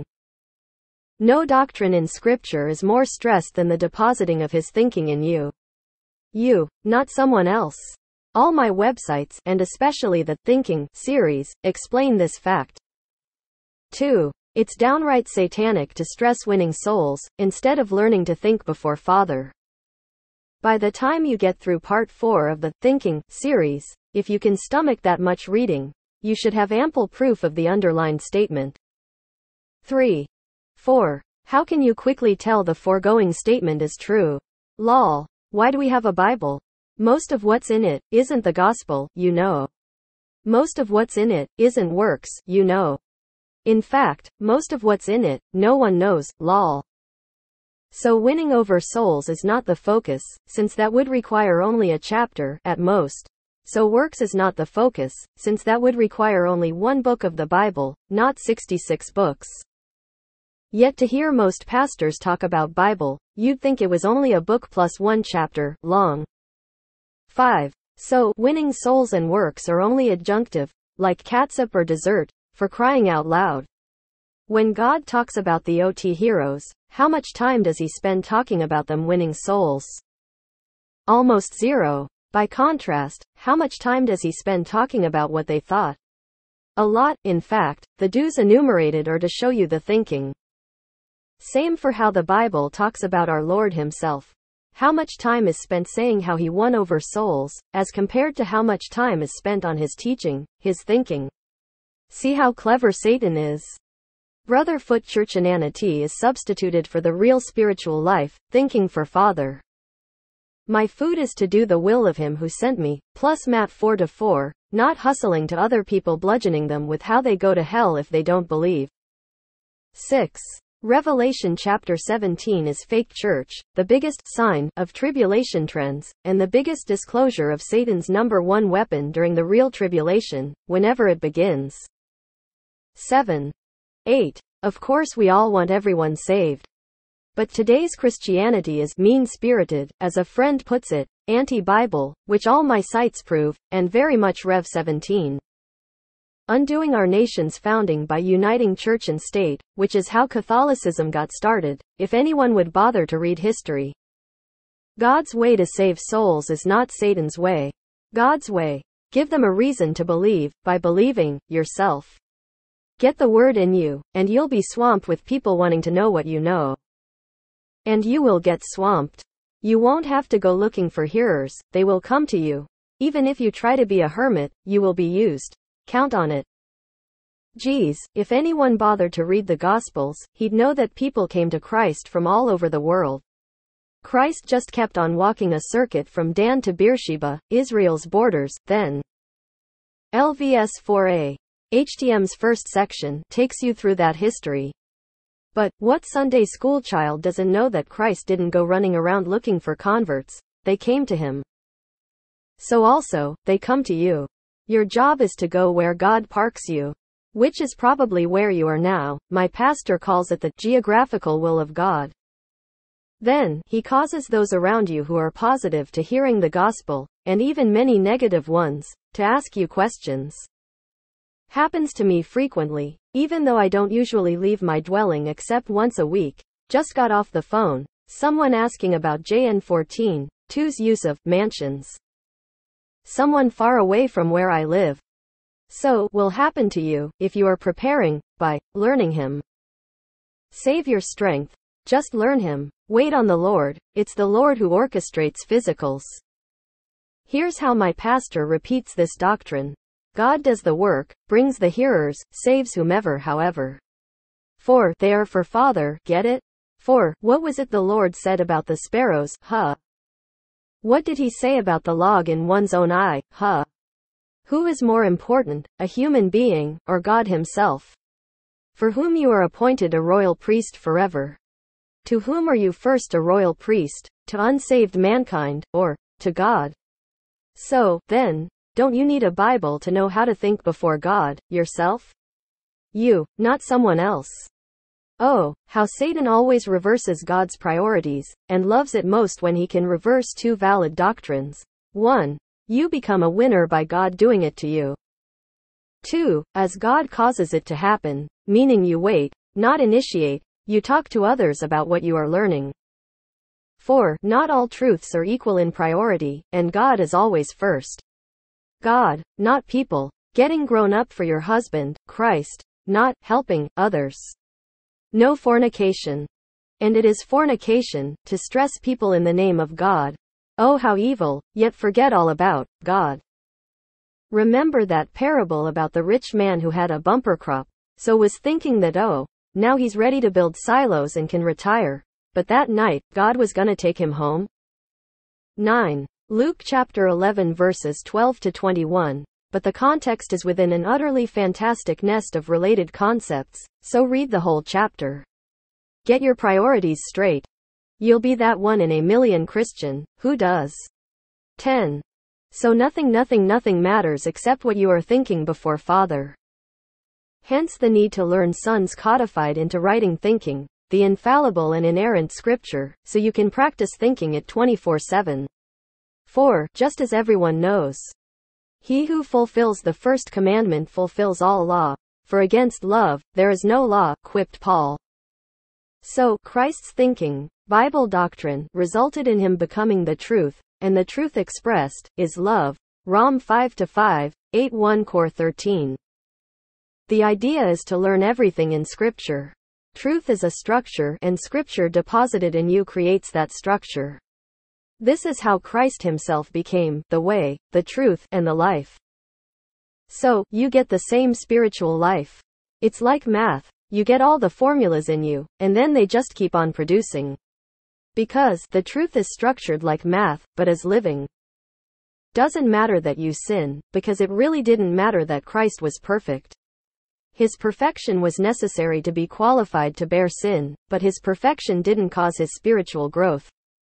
No doctrine in Scripture is more stressed than the depositing of His thinking in you. You, not someone else. All my websites, and especially the Thinking series, explain this fact. two. It's downright satanic to stress winning souls, instead of learning to think before Father. By the time you get through part four of the Thinking series, if you can stomach that much reading, you should have ample proof of the underlined statement. three. four. How can you quickly tell the foregoing statement is true? Lol. Why do we have a Bible? Most of what's in it isn't the gospel, you know. Most of what's in it isn't works, you know. In fact, most of what's in it, no one knows, lol. So winning over souls is not the focus, since that would require only a chapter, at most. So works is not the focus, since that would require only one book of the Bible, not sixty-six books. Yet to hear most pastors talk about Bible, you'd think it was only a book plus one chapter, long. five. So, winning souls and works are only adjunctive, like catsup or dessert, for crying out loud. When God talks about the O T heroes, how much time does He spend talking about them winning souls? Almost zero. By contrast, how much time does He spend talking about what they thought? A lot, in fact. The do's enumerated are to show you the thinking. Same for how the Bible talks about our Lord Himself. How much time is spent saying how He won over souls, as compared to how much time is spent on His teaching, His thinking. See how clever Satan is? Brotherfoot Churchananity is substituted for the real spiritual life, thinking for Father. My food is to do the will of Him who sent me, plus Matt four to four, not hustling to other people bludgeoning them with how they go to hell if they don't believe. six. Revelation chapter seventeen is fake church, the biggest sign of tribulation trends, and the biggest disclosure of Satan's number one weapon during the real tribulation, whenever it begins. seven. eight. Of course we all want everyone saved. But today's Christianity is mean-spirited, as a friend puts it, anti-Bible, which all my sites prove, and very much Rev seventeen. Undoing our nation's founding by uniting church and state, which is how Catholicism got started, if anyone would bother to read history. God's way to save souls is not Satan's way. God's way. Give them a reason to believe, by believing, yourself. Get the word in you, and you'll be swamped with people wanting to know what you know. And you will get swamped. You won't have to go looking for hearers, they will come to you. Even if you try to be a hermit, you will be used. Count on it. Geez, if anyone bothered to read the Gospels, he'd know that people came to Christ from all over the world. Christ just kept on walking a circuit from Dan to Beersheba, Israel's borders, then. L V S four A. H T M's first section takes you through that history. But, what Sunday school child doesn't know that Christ didn't go running around looking for converts? They came to Him. So also, they come to you. Your job is to go where God parks you. Which is probably where you are now. My pastor calls it the geographical will of God. Then, He causes those around you who are positive to hearing the gospel, and even many negative ones, to ask you questions. Happens to me frequently, even though I don't usually leave my dwelling except once a week. Just got off the phone. Someone asking about J N fourteen, two's use of mansions. Someone far away from where I live. So, will happen to you, if you are preparing, by learning Him. Save your strength. Just learn Him. Wait on the Lord. It's the Lord who orchestrates physicals. Here's how my pastor repeats this doctrine. God does the work, brings the hearers, saves whomever however. four. They are for Father, get it? four. What was it the Lord said about the sparrows, huh? What did He say about the log in one's own eye, huh? Who is more important, a human being, or God Himself? For whom you are appointed a royal priest forever. To whom are you first a royal priest? To unsaved mankind, or to God? So, then, don't you need a Bible to know how to think before God, yourself? You, not someone else. Oh, how Satan always reverses God's priorities, and loves it most when he can reverse two valid doctrines. one. You become a winner by God doing it to you. two. As God causes it to happen, meaning you wait, not initiate, you talk to others about what you are learning. four. Not all truths are equal in priority, and God is always first. God, not people. Getting grown up for your husband, Christ, not helping others. No fornication. And it is fornication to stress people in the name of God. Oh, how evil, yet forget all about God. Remember that parable about the rich man who had a bumper crop, so was thinking that oh, now he's ready to build silos and can retire, but that night, God was gonna take him home? nine. Luke chapter eleven verses twelve to twenty-one, but the context is within an utterly fantastic nest of related concepts, so read the whole chapter. Get your priorities straight. You'll be that one in a million Christian, who does. ten. So nothing nothing nothing matters except what you are thinking before Father. Hence the need to learn Sons codified into writing thinking, the infallible and inerrant scripture, so you can practice thinking it twenty-four seven. four. Just as everyone knows. He who fulfills the first commandment fulfills all law, for against love, there is no law, quipped Paul. So, Christ's thinking, Bible doctrine, resulted in him becoming the truth, and the truth expressed, is love. Rom five to five, eight one Cor thirteen. The idea is to learn everything in Scripture. Truth is a structure, and Scripture deposited in you creates that structure. This is how Christ himself became the way, the truth, and the life. So, you get the same spiritual life. It's like math. You get all the formulas in you, and then they just keep on producing. Because the truth is structured like math, but as living. Doesn't matter that you sin, because it really didn't matter that Christ was perfect. His perfection was necessary to be qualified to bear sin, but his perfection didn't cause his spiritual growth.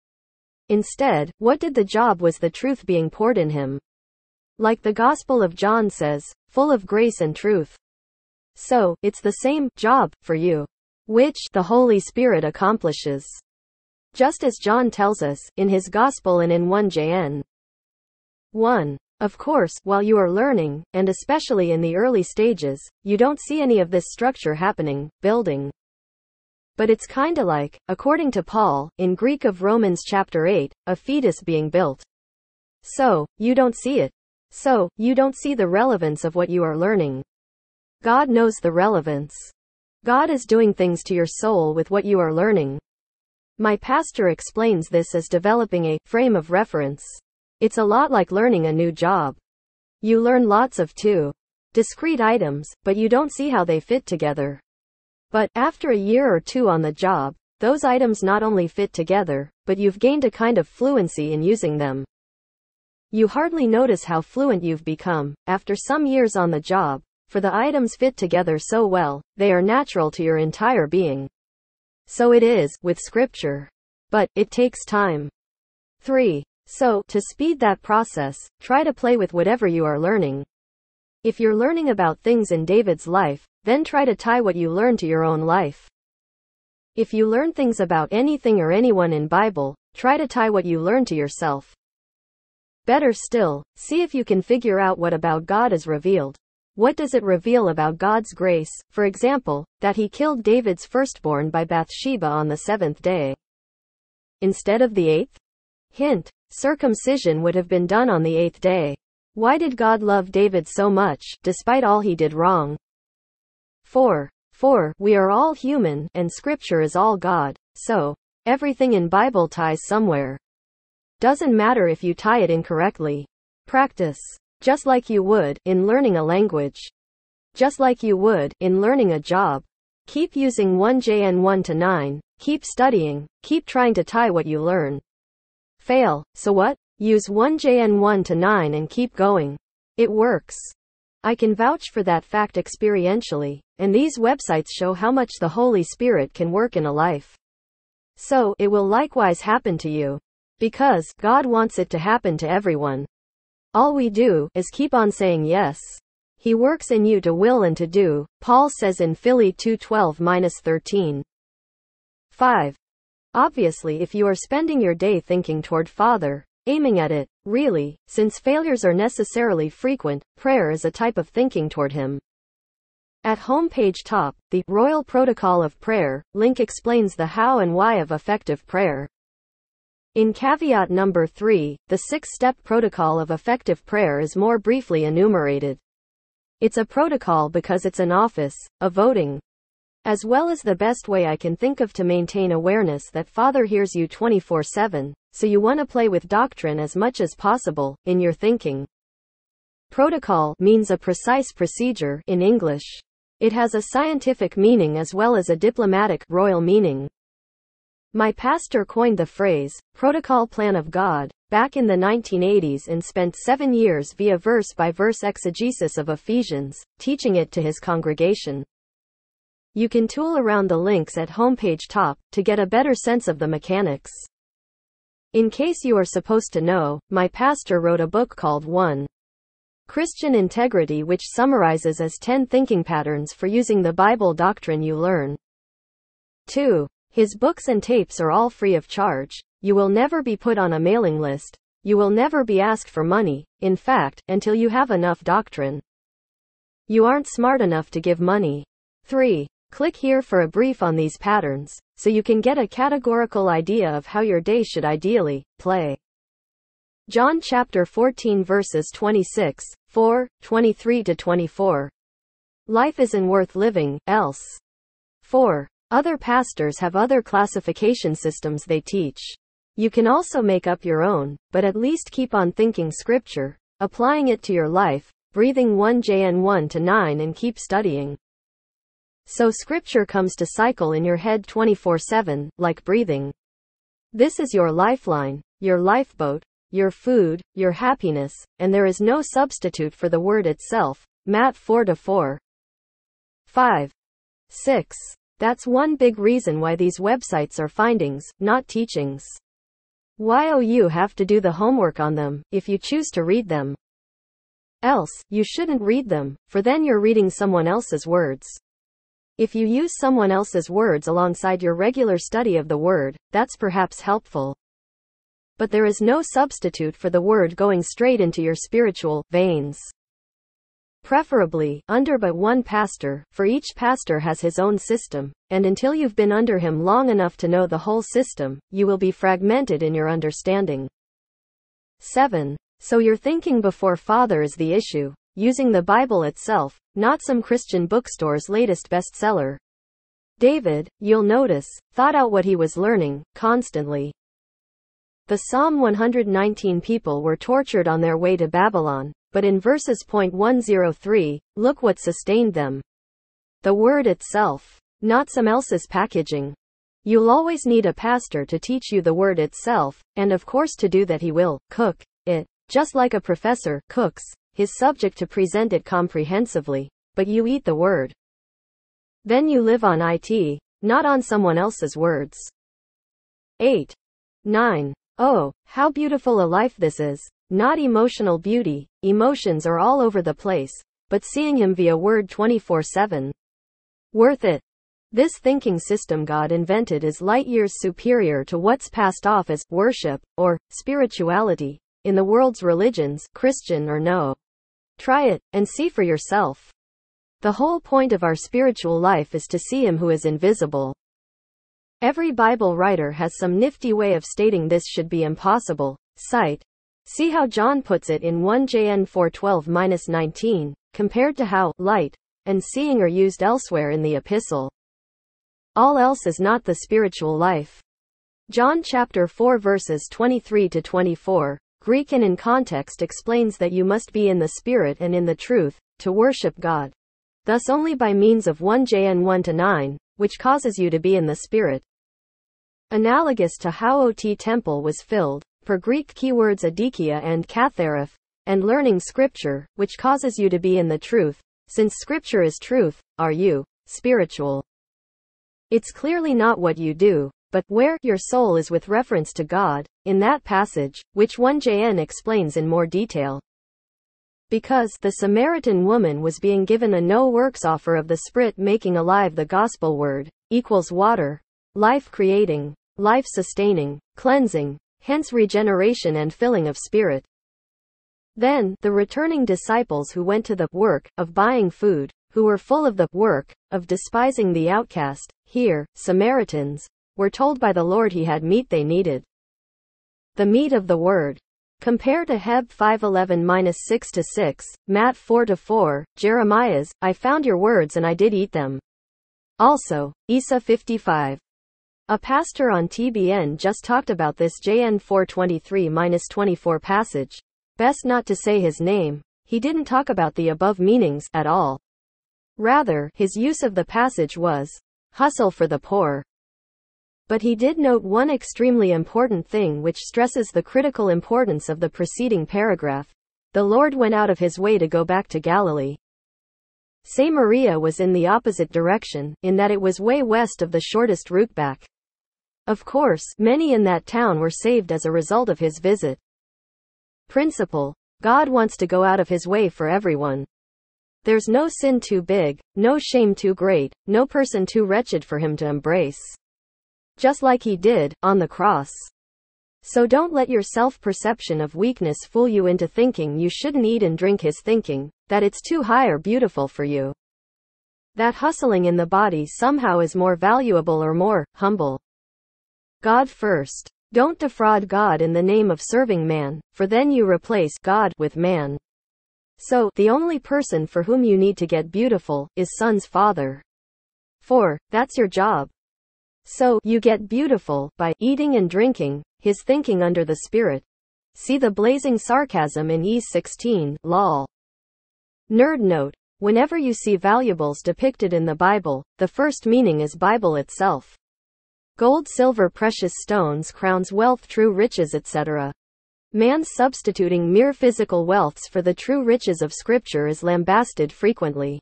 Instead, what did the job was the truth being poured in him. Like the Gospel of John says, full of grace and truth. So, it's the same job for you, which the Holy Spirit accomplishes. Just as John tells us in his Gospel and in First John one. Of course, while you are learning, and especially in the early stages, you don't see any of this structure happening, building. But it's kinda like, according to Paul, in Greek of Romans chapter eight, a fetus being built. So, you don't see it. So, you don't see the relevance of what you are learning. God knows the relevance. God is doing things to your soul with what you are learning. My pastor explains this as developing a frame of reference. It's a lot like learning a new job. You learn lots of two discrete items, but you don't see how they fit together. But, after a year or two on the job, those items not only fit together, but you've gained a kind of fluency in using them. You hardly notice how fluent you've become, after some years on the job, for the items fit together so well, they are natural to your entire being. So it is, with Scripture. But, it takes time. three. So, to speed that process, try to play with whatever you are learning. If you're learning about things in David's life, then try to tie what you learn to your own life. If you learn things about anything or anyone in Bible, try to tie what you learn to yourself. Better still, see if you can figure out what about God is revealed. What does it reveal about God's grace, for example, that he killed David's firstborn by Bathsheba on the seventh day, instead of the eighth? Hint. Circumcision would have been done on the eighth day. Why did God love David so much, despite all he did wrong? four. four. We are all human, and Scripture is all God, so, everything in Bible ties somewhere. Doesn't matter if you tie it incorrectly. Practice. Just like you would, in learning a language. Just like you would, in learning a job. Keep using First John one to nine, keep studying, keep trying to tie what you learn. Fail, so what? Use First John one to nine and keep going. It works. I can vouch for that fact experientially, and these websites show how much the Holy Spirit can work in a life. So, it will likewise happen to you. Because, God wants it to happen to everyone. All we do, is keep on saying yes. He works in you to will and to do, Paul says in Philippians two twelve to thirteen. five. Obviously, if you are spending your day thinking toward Father, aiming at it, really, since failures are necessarily frequent, prayer is a type of thinking toward Him. At homepage top, the Royal Protocol of Prayer link explains the how and why of effective prayer. In caveat number three, the six-step protocol of effective prayer is more briefly enumerated. It's a protocol because it's an office, a voting, as well as the best way I can think of to maintain awareness that Father hears you twenty-four seven, so you want to play with doctrine as much as possible in your thinking. Protocol means a precise procedure in English. It has a scientific meaning as well as a diplomatic, royal meaning. My pastor coined the phrase, protocol plan of God, back in the nineteen eighties and spent seven years via verse-by-verse exegesis of Ephesians, teaching it to his congregation. You can tool around the links at homepage top to get a better sense of the mechanics. In case you are supposed to know, my pastor wrote a book called one. Christian Integrity, which summarizes as ten thinking patterns for using the Bible doctrine you learn. two. His books and tapes are all free of charge. You will never be put on a mailing list. You will never be asked for money, in fact, until you have enough doctrine. You aren't smart enough to give money. three. Click here for a brief on these patterns, so you can get a categorical idea of how your day should ideally play. John chapter fourteen verses twenty-six, four, twenty-three to twenty-four. Life isn't worth living, else. four. Other pastors have other classification systems they teach. You can also make up your own, but at least keep on thinking scripture, applying it to your life, breathing one John one to nine and keep studying. So scripture comes to cycle in your head twenty-four seven, like breathing. This is your lifeline, your lifeboat, your food, your happiness, and there is no substitute for the word itself. Matt four to four. five. six. That's one big reason why these websites are findings, not teachings. Why oh you have to do the homework on them, if you choose to read them. Else, you shouldn't read them, for then you're reading someone else's words. If you use someone else's words alongside your regular study of the word, that's perhaps helpful. But there is no substitute for the word going straight into your spiritual veins. Preferably, under but one pastor, for each pastor has his own system, and until you've been under him long enough to know the whole system, you will be fragmented in your understanding. seven. So your thinking before Father is the issue, using the Bible itself, not some Christian bookstore's latest bestseller. David, you'll notice, thought out what he was learning, constantly. The Psalm one hundred nineteen people were tortured on their way to Babylon. But in verses one oh three, look what sustained them. The word itself, not some else's packaging. You'll always need a pastor to teach you the word itself, and of course to do that he will cook it, just like a professor cooks his subject to present it comprehensively, but you eat the word. Then you live on it, not on someone else's words. eight. nine. Oh, how beautiful a life this is. Not emotional beauty, emotions are all over the place, but seeing him via word twenty-four seven. Worth it. This thinking system God invented is light years superior to what's passed off as worship, or spirituality, in the world's religions, Christian or no. Try it, and see for yourself. The whole point of our spiritual life is to see Him who is invisible. Every Bible writer has some nifty way of stating this should be impossible. Cite. See how John puts it in First John four twelve to nineteen, compared to how light and seeing are used elsewhere in the epistle. All else is not the spiritual life. John chapter four verses twenty-three to twenty-four, Greek and in context explains that you must be in the Spirit and in the truth, to worship God. Thus only by means of First John one to nine, which causes you to be in the Spirit. Analogous to how O T temple was filled, per Greek keywords adikia and kathareth, and learning Scripture, which causes you to be in the truth, since Scripture is truth, are you spiritual? It's clearly not what you do, but where your soul is with reference to God, in that passage, which First John explains in more detail. Because the Samaritan woman was being given a no-works offer of the Spirit, making alive the gospel word, equals water, life-creating, life-sustaining, cleansing, hence regeneration and filling of Spirit. Then, the returning disciples who went to the work of buying food, who were full of the work of despising the outcast, here, Samaritans, were told by the Lord he had meat they needed. The meat of the word. Compare to Heb five eleven to six to six, Matt four to four, Jeremiah's, I found your words and I did eat them. Also, Isa fifty-five. A pastor on T B N just talked about this J N four twenty-three to twenty-four passage. Best not to say his name. He didn't talk about the above meanings at all. Rather, his use of the passage was, hustle for the poor. But he did note one extremely important thing which stresses the critical importance of the preceding paragraph. The Lord went out of his way to go back to Galilee. Samaria was in the opposite direction, in that it was way west of the shortest route back. Of course, many in that town were saved as a result of his visit. Principle. God wants to go out of his way for everyone. There's no sin too big, no shame too great, no person too wretched for him to embrace. Just like he did, on the cross. So don't let your self-perception of weakness fool you into thinking you shouldn't eat and drink his thinking, that it's too high or beautiful for you. That hustling in the body somehow is more valuable or more humble. God first. Don't defraud God in the name of serving man, for then you replace God with man. So, the only person for whom you need to get beautiful is Son's Father. For, that's your job. So, you get beautiful by eating and drinking his thinking under the Spirit. See the blazing sarcasm in E sixteen, lol. Nerd note. Whenever you see valuables depicted in the Bible, the first meaning is Bible itself. Gold, silver, precious stones, crowns, wealth, true riches, et cetera. Man substituting mere physical wealths for the true riches of Scripture is lambasted frequently.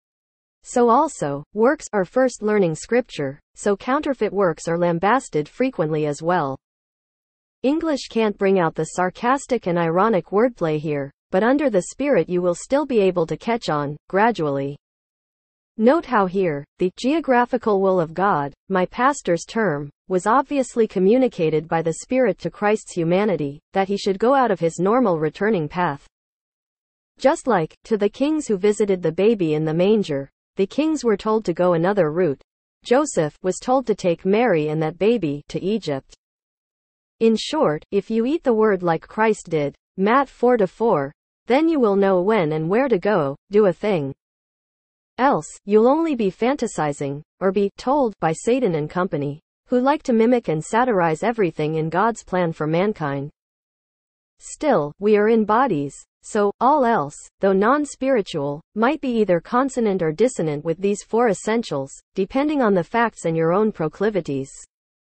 So also, works are first learning Scripture, so counterfeit works are lambasted frequently as well. English can't bring out the sarcastic and ironic wordplay here, but under the Spirit you will still be able to catch on, gradually. Note how here, the geographical will of God, my pastor's term, was obviously communicated by the Spirit to Christ's humanity, that he should go out of his normal returning path. Just like, to the kings who visited the baby in the manger, the kings were told to go another route. Joseph was told to take Mary and that baby to Egypt. In short, if you eat the word like Christ did, Matt four to four, then you will know when and where to go, do a thing. Else, you'll only be fantasizing, or be told by Satan and company, who like to mimic and satirize everything in God's plan for mankind. Still, we are in bodies, so, all else, though non-spiritual, might be either consonant or dissonant with these four essentials, depending on the facts and your own proclivities.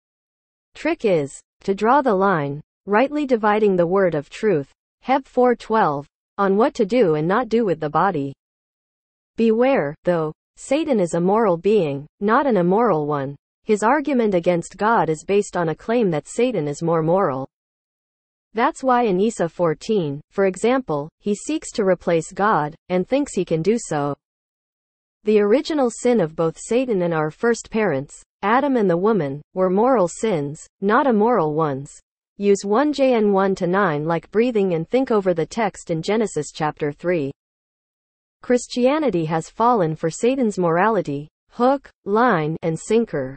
Trick is, to draw the line, rightly dividing the word of truth, Heb four twelve, on what to do and not do with the body. Beware, though, Satan is a moral being, not an immoral one. His argument against God is based on a claim that Satan is more moral. That's why in Isa fourteen, for example, he seeks to replace God, and thinks he can do so. The original sin of both Satan and our first parents, Adam and the woman, were moral sins, not immoral ones. Use First John one to nine like breathing and think over the text in Genesis chapter three. Christianity has fallen for Satan's morality, hook, line, and sinker.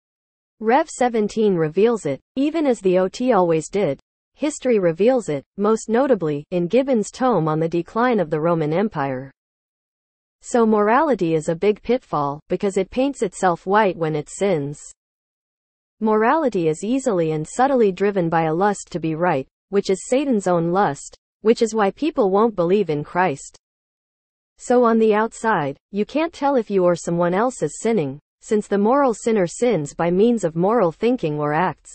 Rev seventeen reveals it, even as the O T always did. History reveals it, most notably, in Gibbon's tome on the decline of the Roman Empire. So morality is a big pitfall, because it paints itself white when it sins. Morality is easily and subtly driven by a lust to be right, which is Satan's own lust, which is why people won't believe in Christ. So on the outside, you can't tell if you or someone else is sinning, since the moral sinner sins by means of moral thinking or acts.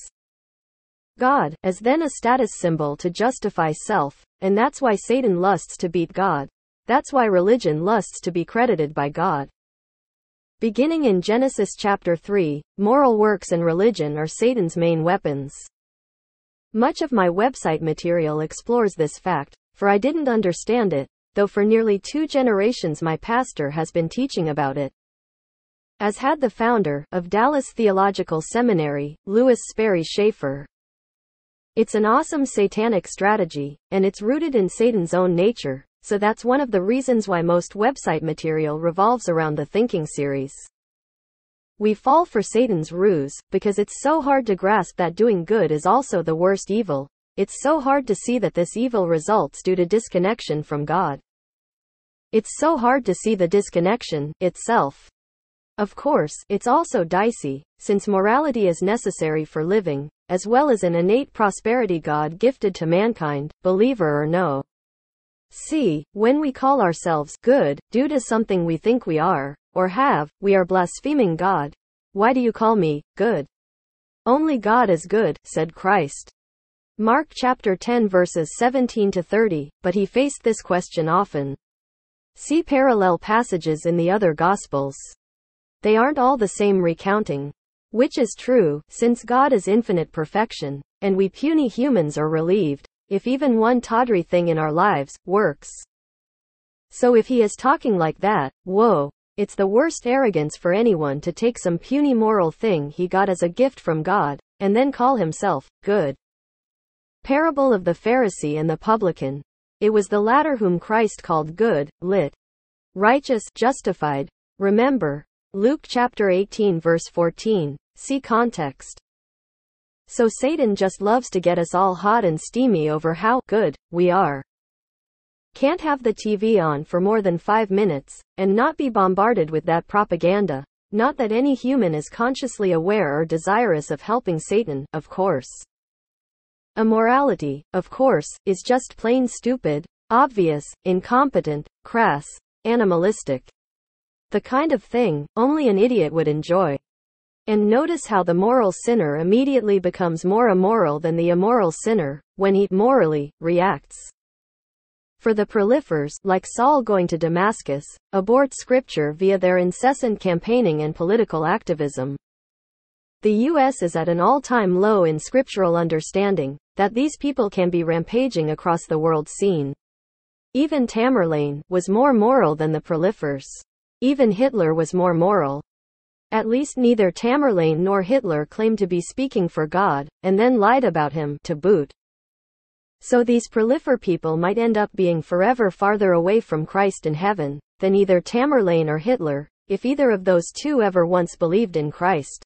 God, as then a status symbol to justify self, and that's why Satan lusts to beat God. That's why religion lusts to be credited by God. Beginning in Genesis chapter three, moral works and religion are Satan's main weapons. Much of my website material explores this fact, for I didn't understand it, though for nearly two generations my pastor has been teaching about it. As had the founder of Dallas Theological Seminary, Lewis Sperry Chafer. It's an awesome satanic strategy, and it's rooted in Satan's own nature, so that's one of the reasons why most website material revolves around the Thinking series. We fall for Satan's ruse, because it's so hard to grasp that doing good is also the worst evil. It's so hard to see that this evil results due to disconnection from God. It's so hard to see the disconnection itself. Of course, it's also dicey, since morality is necessary for living, as well as an innate prosperity God gifted to mankind, believer or no. See, when we call ourselves good, due to something we think we are, or have, we are blaspheming God. Why do you call me good? Only God is good, said Christ. Mark chapter ten verses seventeen to thirty, but he faced this question often. See parallel passages in the other Gospels. They aren't all the same recounting. Which is true, since God is infinite perfection, and we puny humans are relieved, if even one tawdry thing in our lives works. So if he is talking like that, whoa, it's the worst arrogance for anyone to take some puny moral thing he got as a gift from God, and then call himself good. Parable of the Pharisee and the Publican. It was the latter whom Christ called good, lit. Righteous, justified. Remember, Luke chapter eighteen verse fourteen. See context. So Satan just loves to get us all hot and steamy over how good we are. Can't have the T V on for more than five minutes, and not be bombarded with that propaganda. Not that any human is consciously aware or desirous of helping Satan, of course. Immorality, of course, is just plain stupid, obvious, incompetent, crass, animalistic. The kind of thing only an idiot would enjoy. And notice how the moral sinner immediately becomes more immoral than the immoral sinner, when he, morally, reacts. For the prolifers, like Saul going to Damascus, abort scripture via their incessant campaigning and political activism. The U S is at an all-time low in scriptural understanding, that these people can be rampaging across the world scene. Even Tamerlane was more moral than the prolifers. Even Hitler was more moral. At least neither Tamerlane nor Hitler claimed to be speaking for God, and then lied about him, to boot. So these prolifer people might end up being forever farther away from Christ in heaven, than either Tamerlane or Hitler, if either of those two ever once believed in Christ.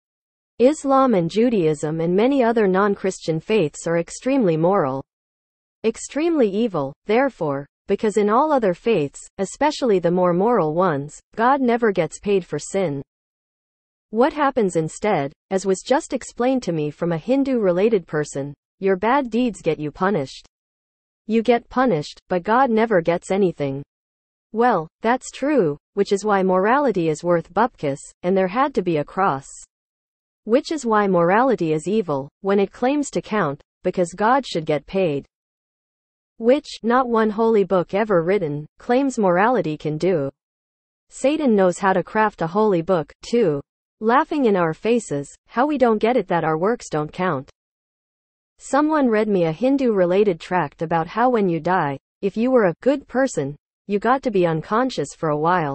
Islam and Judaism and many other non-Christian faiths are extremely moral. Extremely evil, therefore, because in all other faiths, especially the more moral ones, God never gets paid for sin. What happens instead, as was just explained to me from a Hindu-related person, your bad deeds get you punished. You get punished, but God never gets anything. Well, that's true, which is why morality is worth bupkis, and there had to be a cross. Which is why morality is evil, when it claims to count, because God should get paid. Which, not one holy book ever written, claims morality can do. Satan knows how to craft a holy book, too. Laughing in our faces, how we don't get it that our works don't count. Someone read me a Hindu-related tract about how when you die, if you were a good person, you got to be unconscious for a while.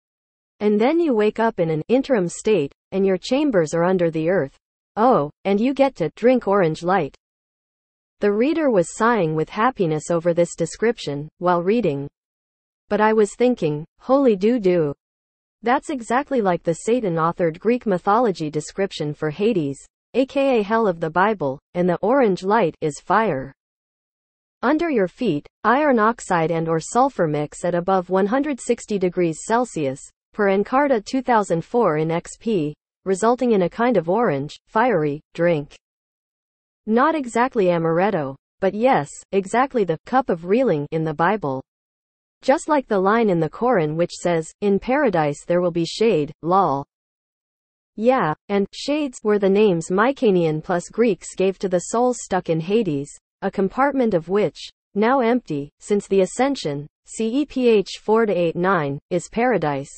And then you wake up in an interim state, and your chambers are under the earth. Oh, and you get to drink orange light. The reader was sighing with happiness over this description, while reading. But I was thinking, holy doo-doo. That's exactly like the Satan-authored Greek mythology description for Hades, aka hell of the Bible, and the orange light is fire. Under your feet, iron oxide and or sulfur mix at above one hundred sixty degrees Celsius, per Encarta two thousand four in X P, resulting in a kind of orange, fiery, drink. Not exactly amaretto, but yes, exactly the cup of reeling in the Bible. Just like the line in the Koran which says, in paradise there will be shade, lol. Yeah, and shades were the names Mycenaean plus Greeks gave to the souls stuck in Hades, a compartment of which, now empty, since the ascension, C E P H four to eight nine, is paradise.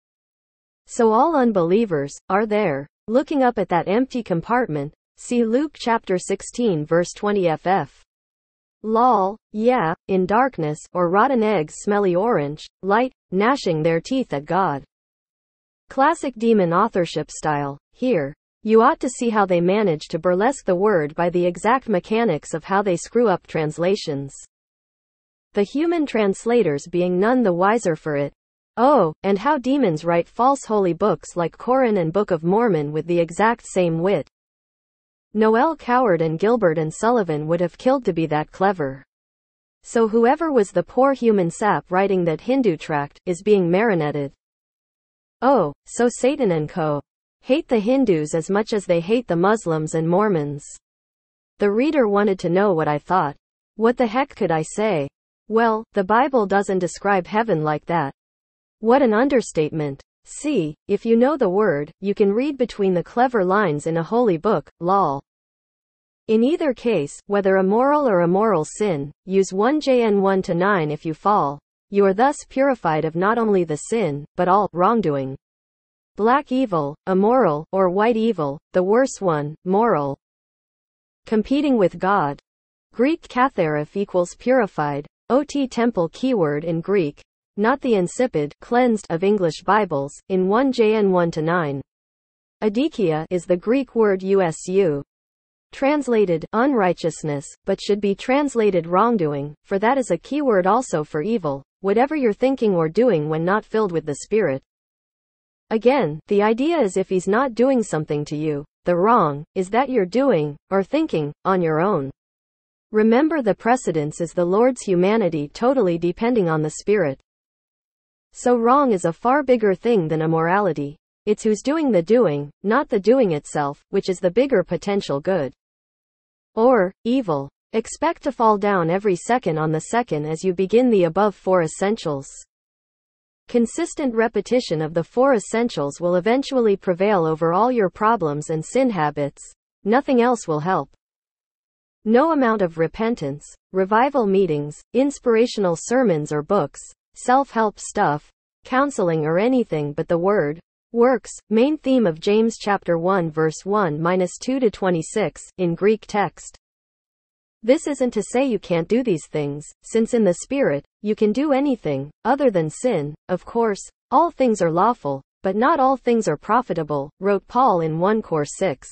So all unbelievers are there, looking up at that empty compartment. See Luke chapter sixteen verse twenty F F. Lol, yeah, in darkness, or rotten eggs smelly orange, light, gnashing their teeth at God. Classic demon authorship style. Here, you ought to see how they manage to burlesque the word by the exact mechanics of how they screw up translations. The human translators being none the wiser for it. Oh, and how demons write false holy books like Koran and Book of Mormon with the exact same wit. Noel Coward and Gilbert and Sullivan would have killed to be that clever. So whoever was the poor human sap writing that Hindu tract is being marionetted. Oh, so Satan and co. hate the Hindus as much as they hate the Muslims and Mormons. The reader wanted to know what I thought. What the heck could I say? Well, the Bible doesn't describe heaven like that. What an understatement. See, if you know the word, you can read between the clever lines in a holy book, lol. In either case, whether a moral or immoral sin, use one John one to nine if you fall. You are thus purified of not only the sin, but all wrongdoing. Black evil, immoral, or white evil, the worse one, moral. Competing with God. Greek katharif equals purified. O T temple keyword in Greek, not the insipid, cleansed of English Bibles, in one John one to nine. Adikia is the Greek word usu. Translated, unrighteousness, but should be translated wrongdoing, for that is a keyword also for evil, whatever you're thinking or doing when not filled with the Spirit. Again, the idea is if he's not doing something to you, the wrong, is that you're doing, or thinking, on your own. Remember the precedence is the Lord's humanity totally depending on the Spirit. So wrong is a far bigger thing than immorality. It's who's doing the doing, not the doing itself, which is the bigger potential good. Or, evil. Expect to fall down every second on the second as you begin the above four essentials. Consistent repetition of the four essentials will eventually prevail over all your problems and sin habits. Nothing else will help. No amount of repentance, revival meetings, inspirational sermons or books, self-help stuff, counseling or anything but the word, works, main theme of James chapter one verse one to two to twenty-six, in Greek text. This isn't to say you can't do these things, since in the Spirit, you can do anything, other than sin. Of course, all things are lawful, but not all things are profitable, wrote Paul in First Corinthians six.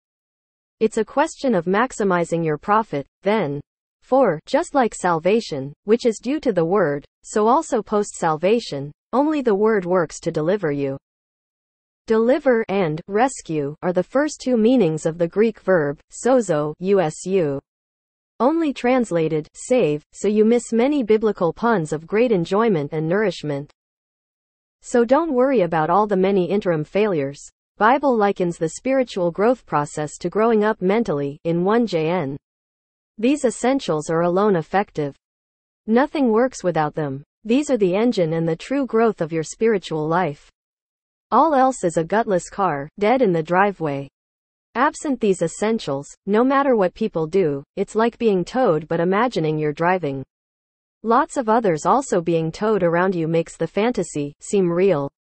It's a question of maximizing your profit, then. For, just like salvation, which is due to the Word, so also post-salvation, only the Word works to deliver you. Deliver and rescue are the first two meanings of the Greek verb, sozo, usu. Only translated, save, so you miss many biblical puns of great enjoyment and nourishment. So don't worry about all the many interim failures. Bible likens the spiritual growth process to growing up mentally, in First John. These essentials are alone effective. Nothing works without them. These are the engine and the true growth of your spiritual life. All else is a gutless car, dead in the driveway. Absent these essentials, no matter what people do, it's like being towed but imagining you're driving. Lots of others also being towed around you makes the fantasy seem real.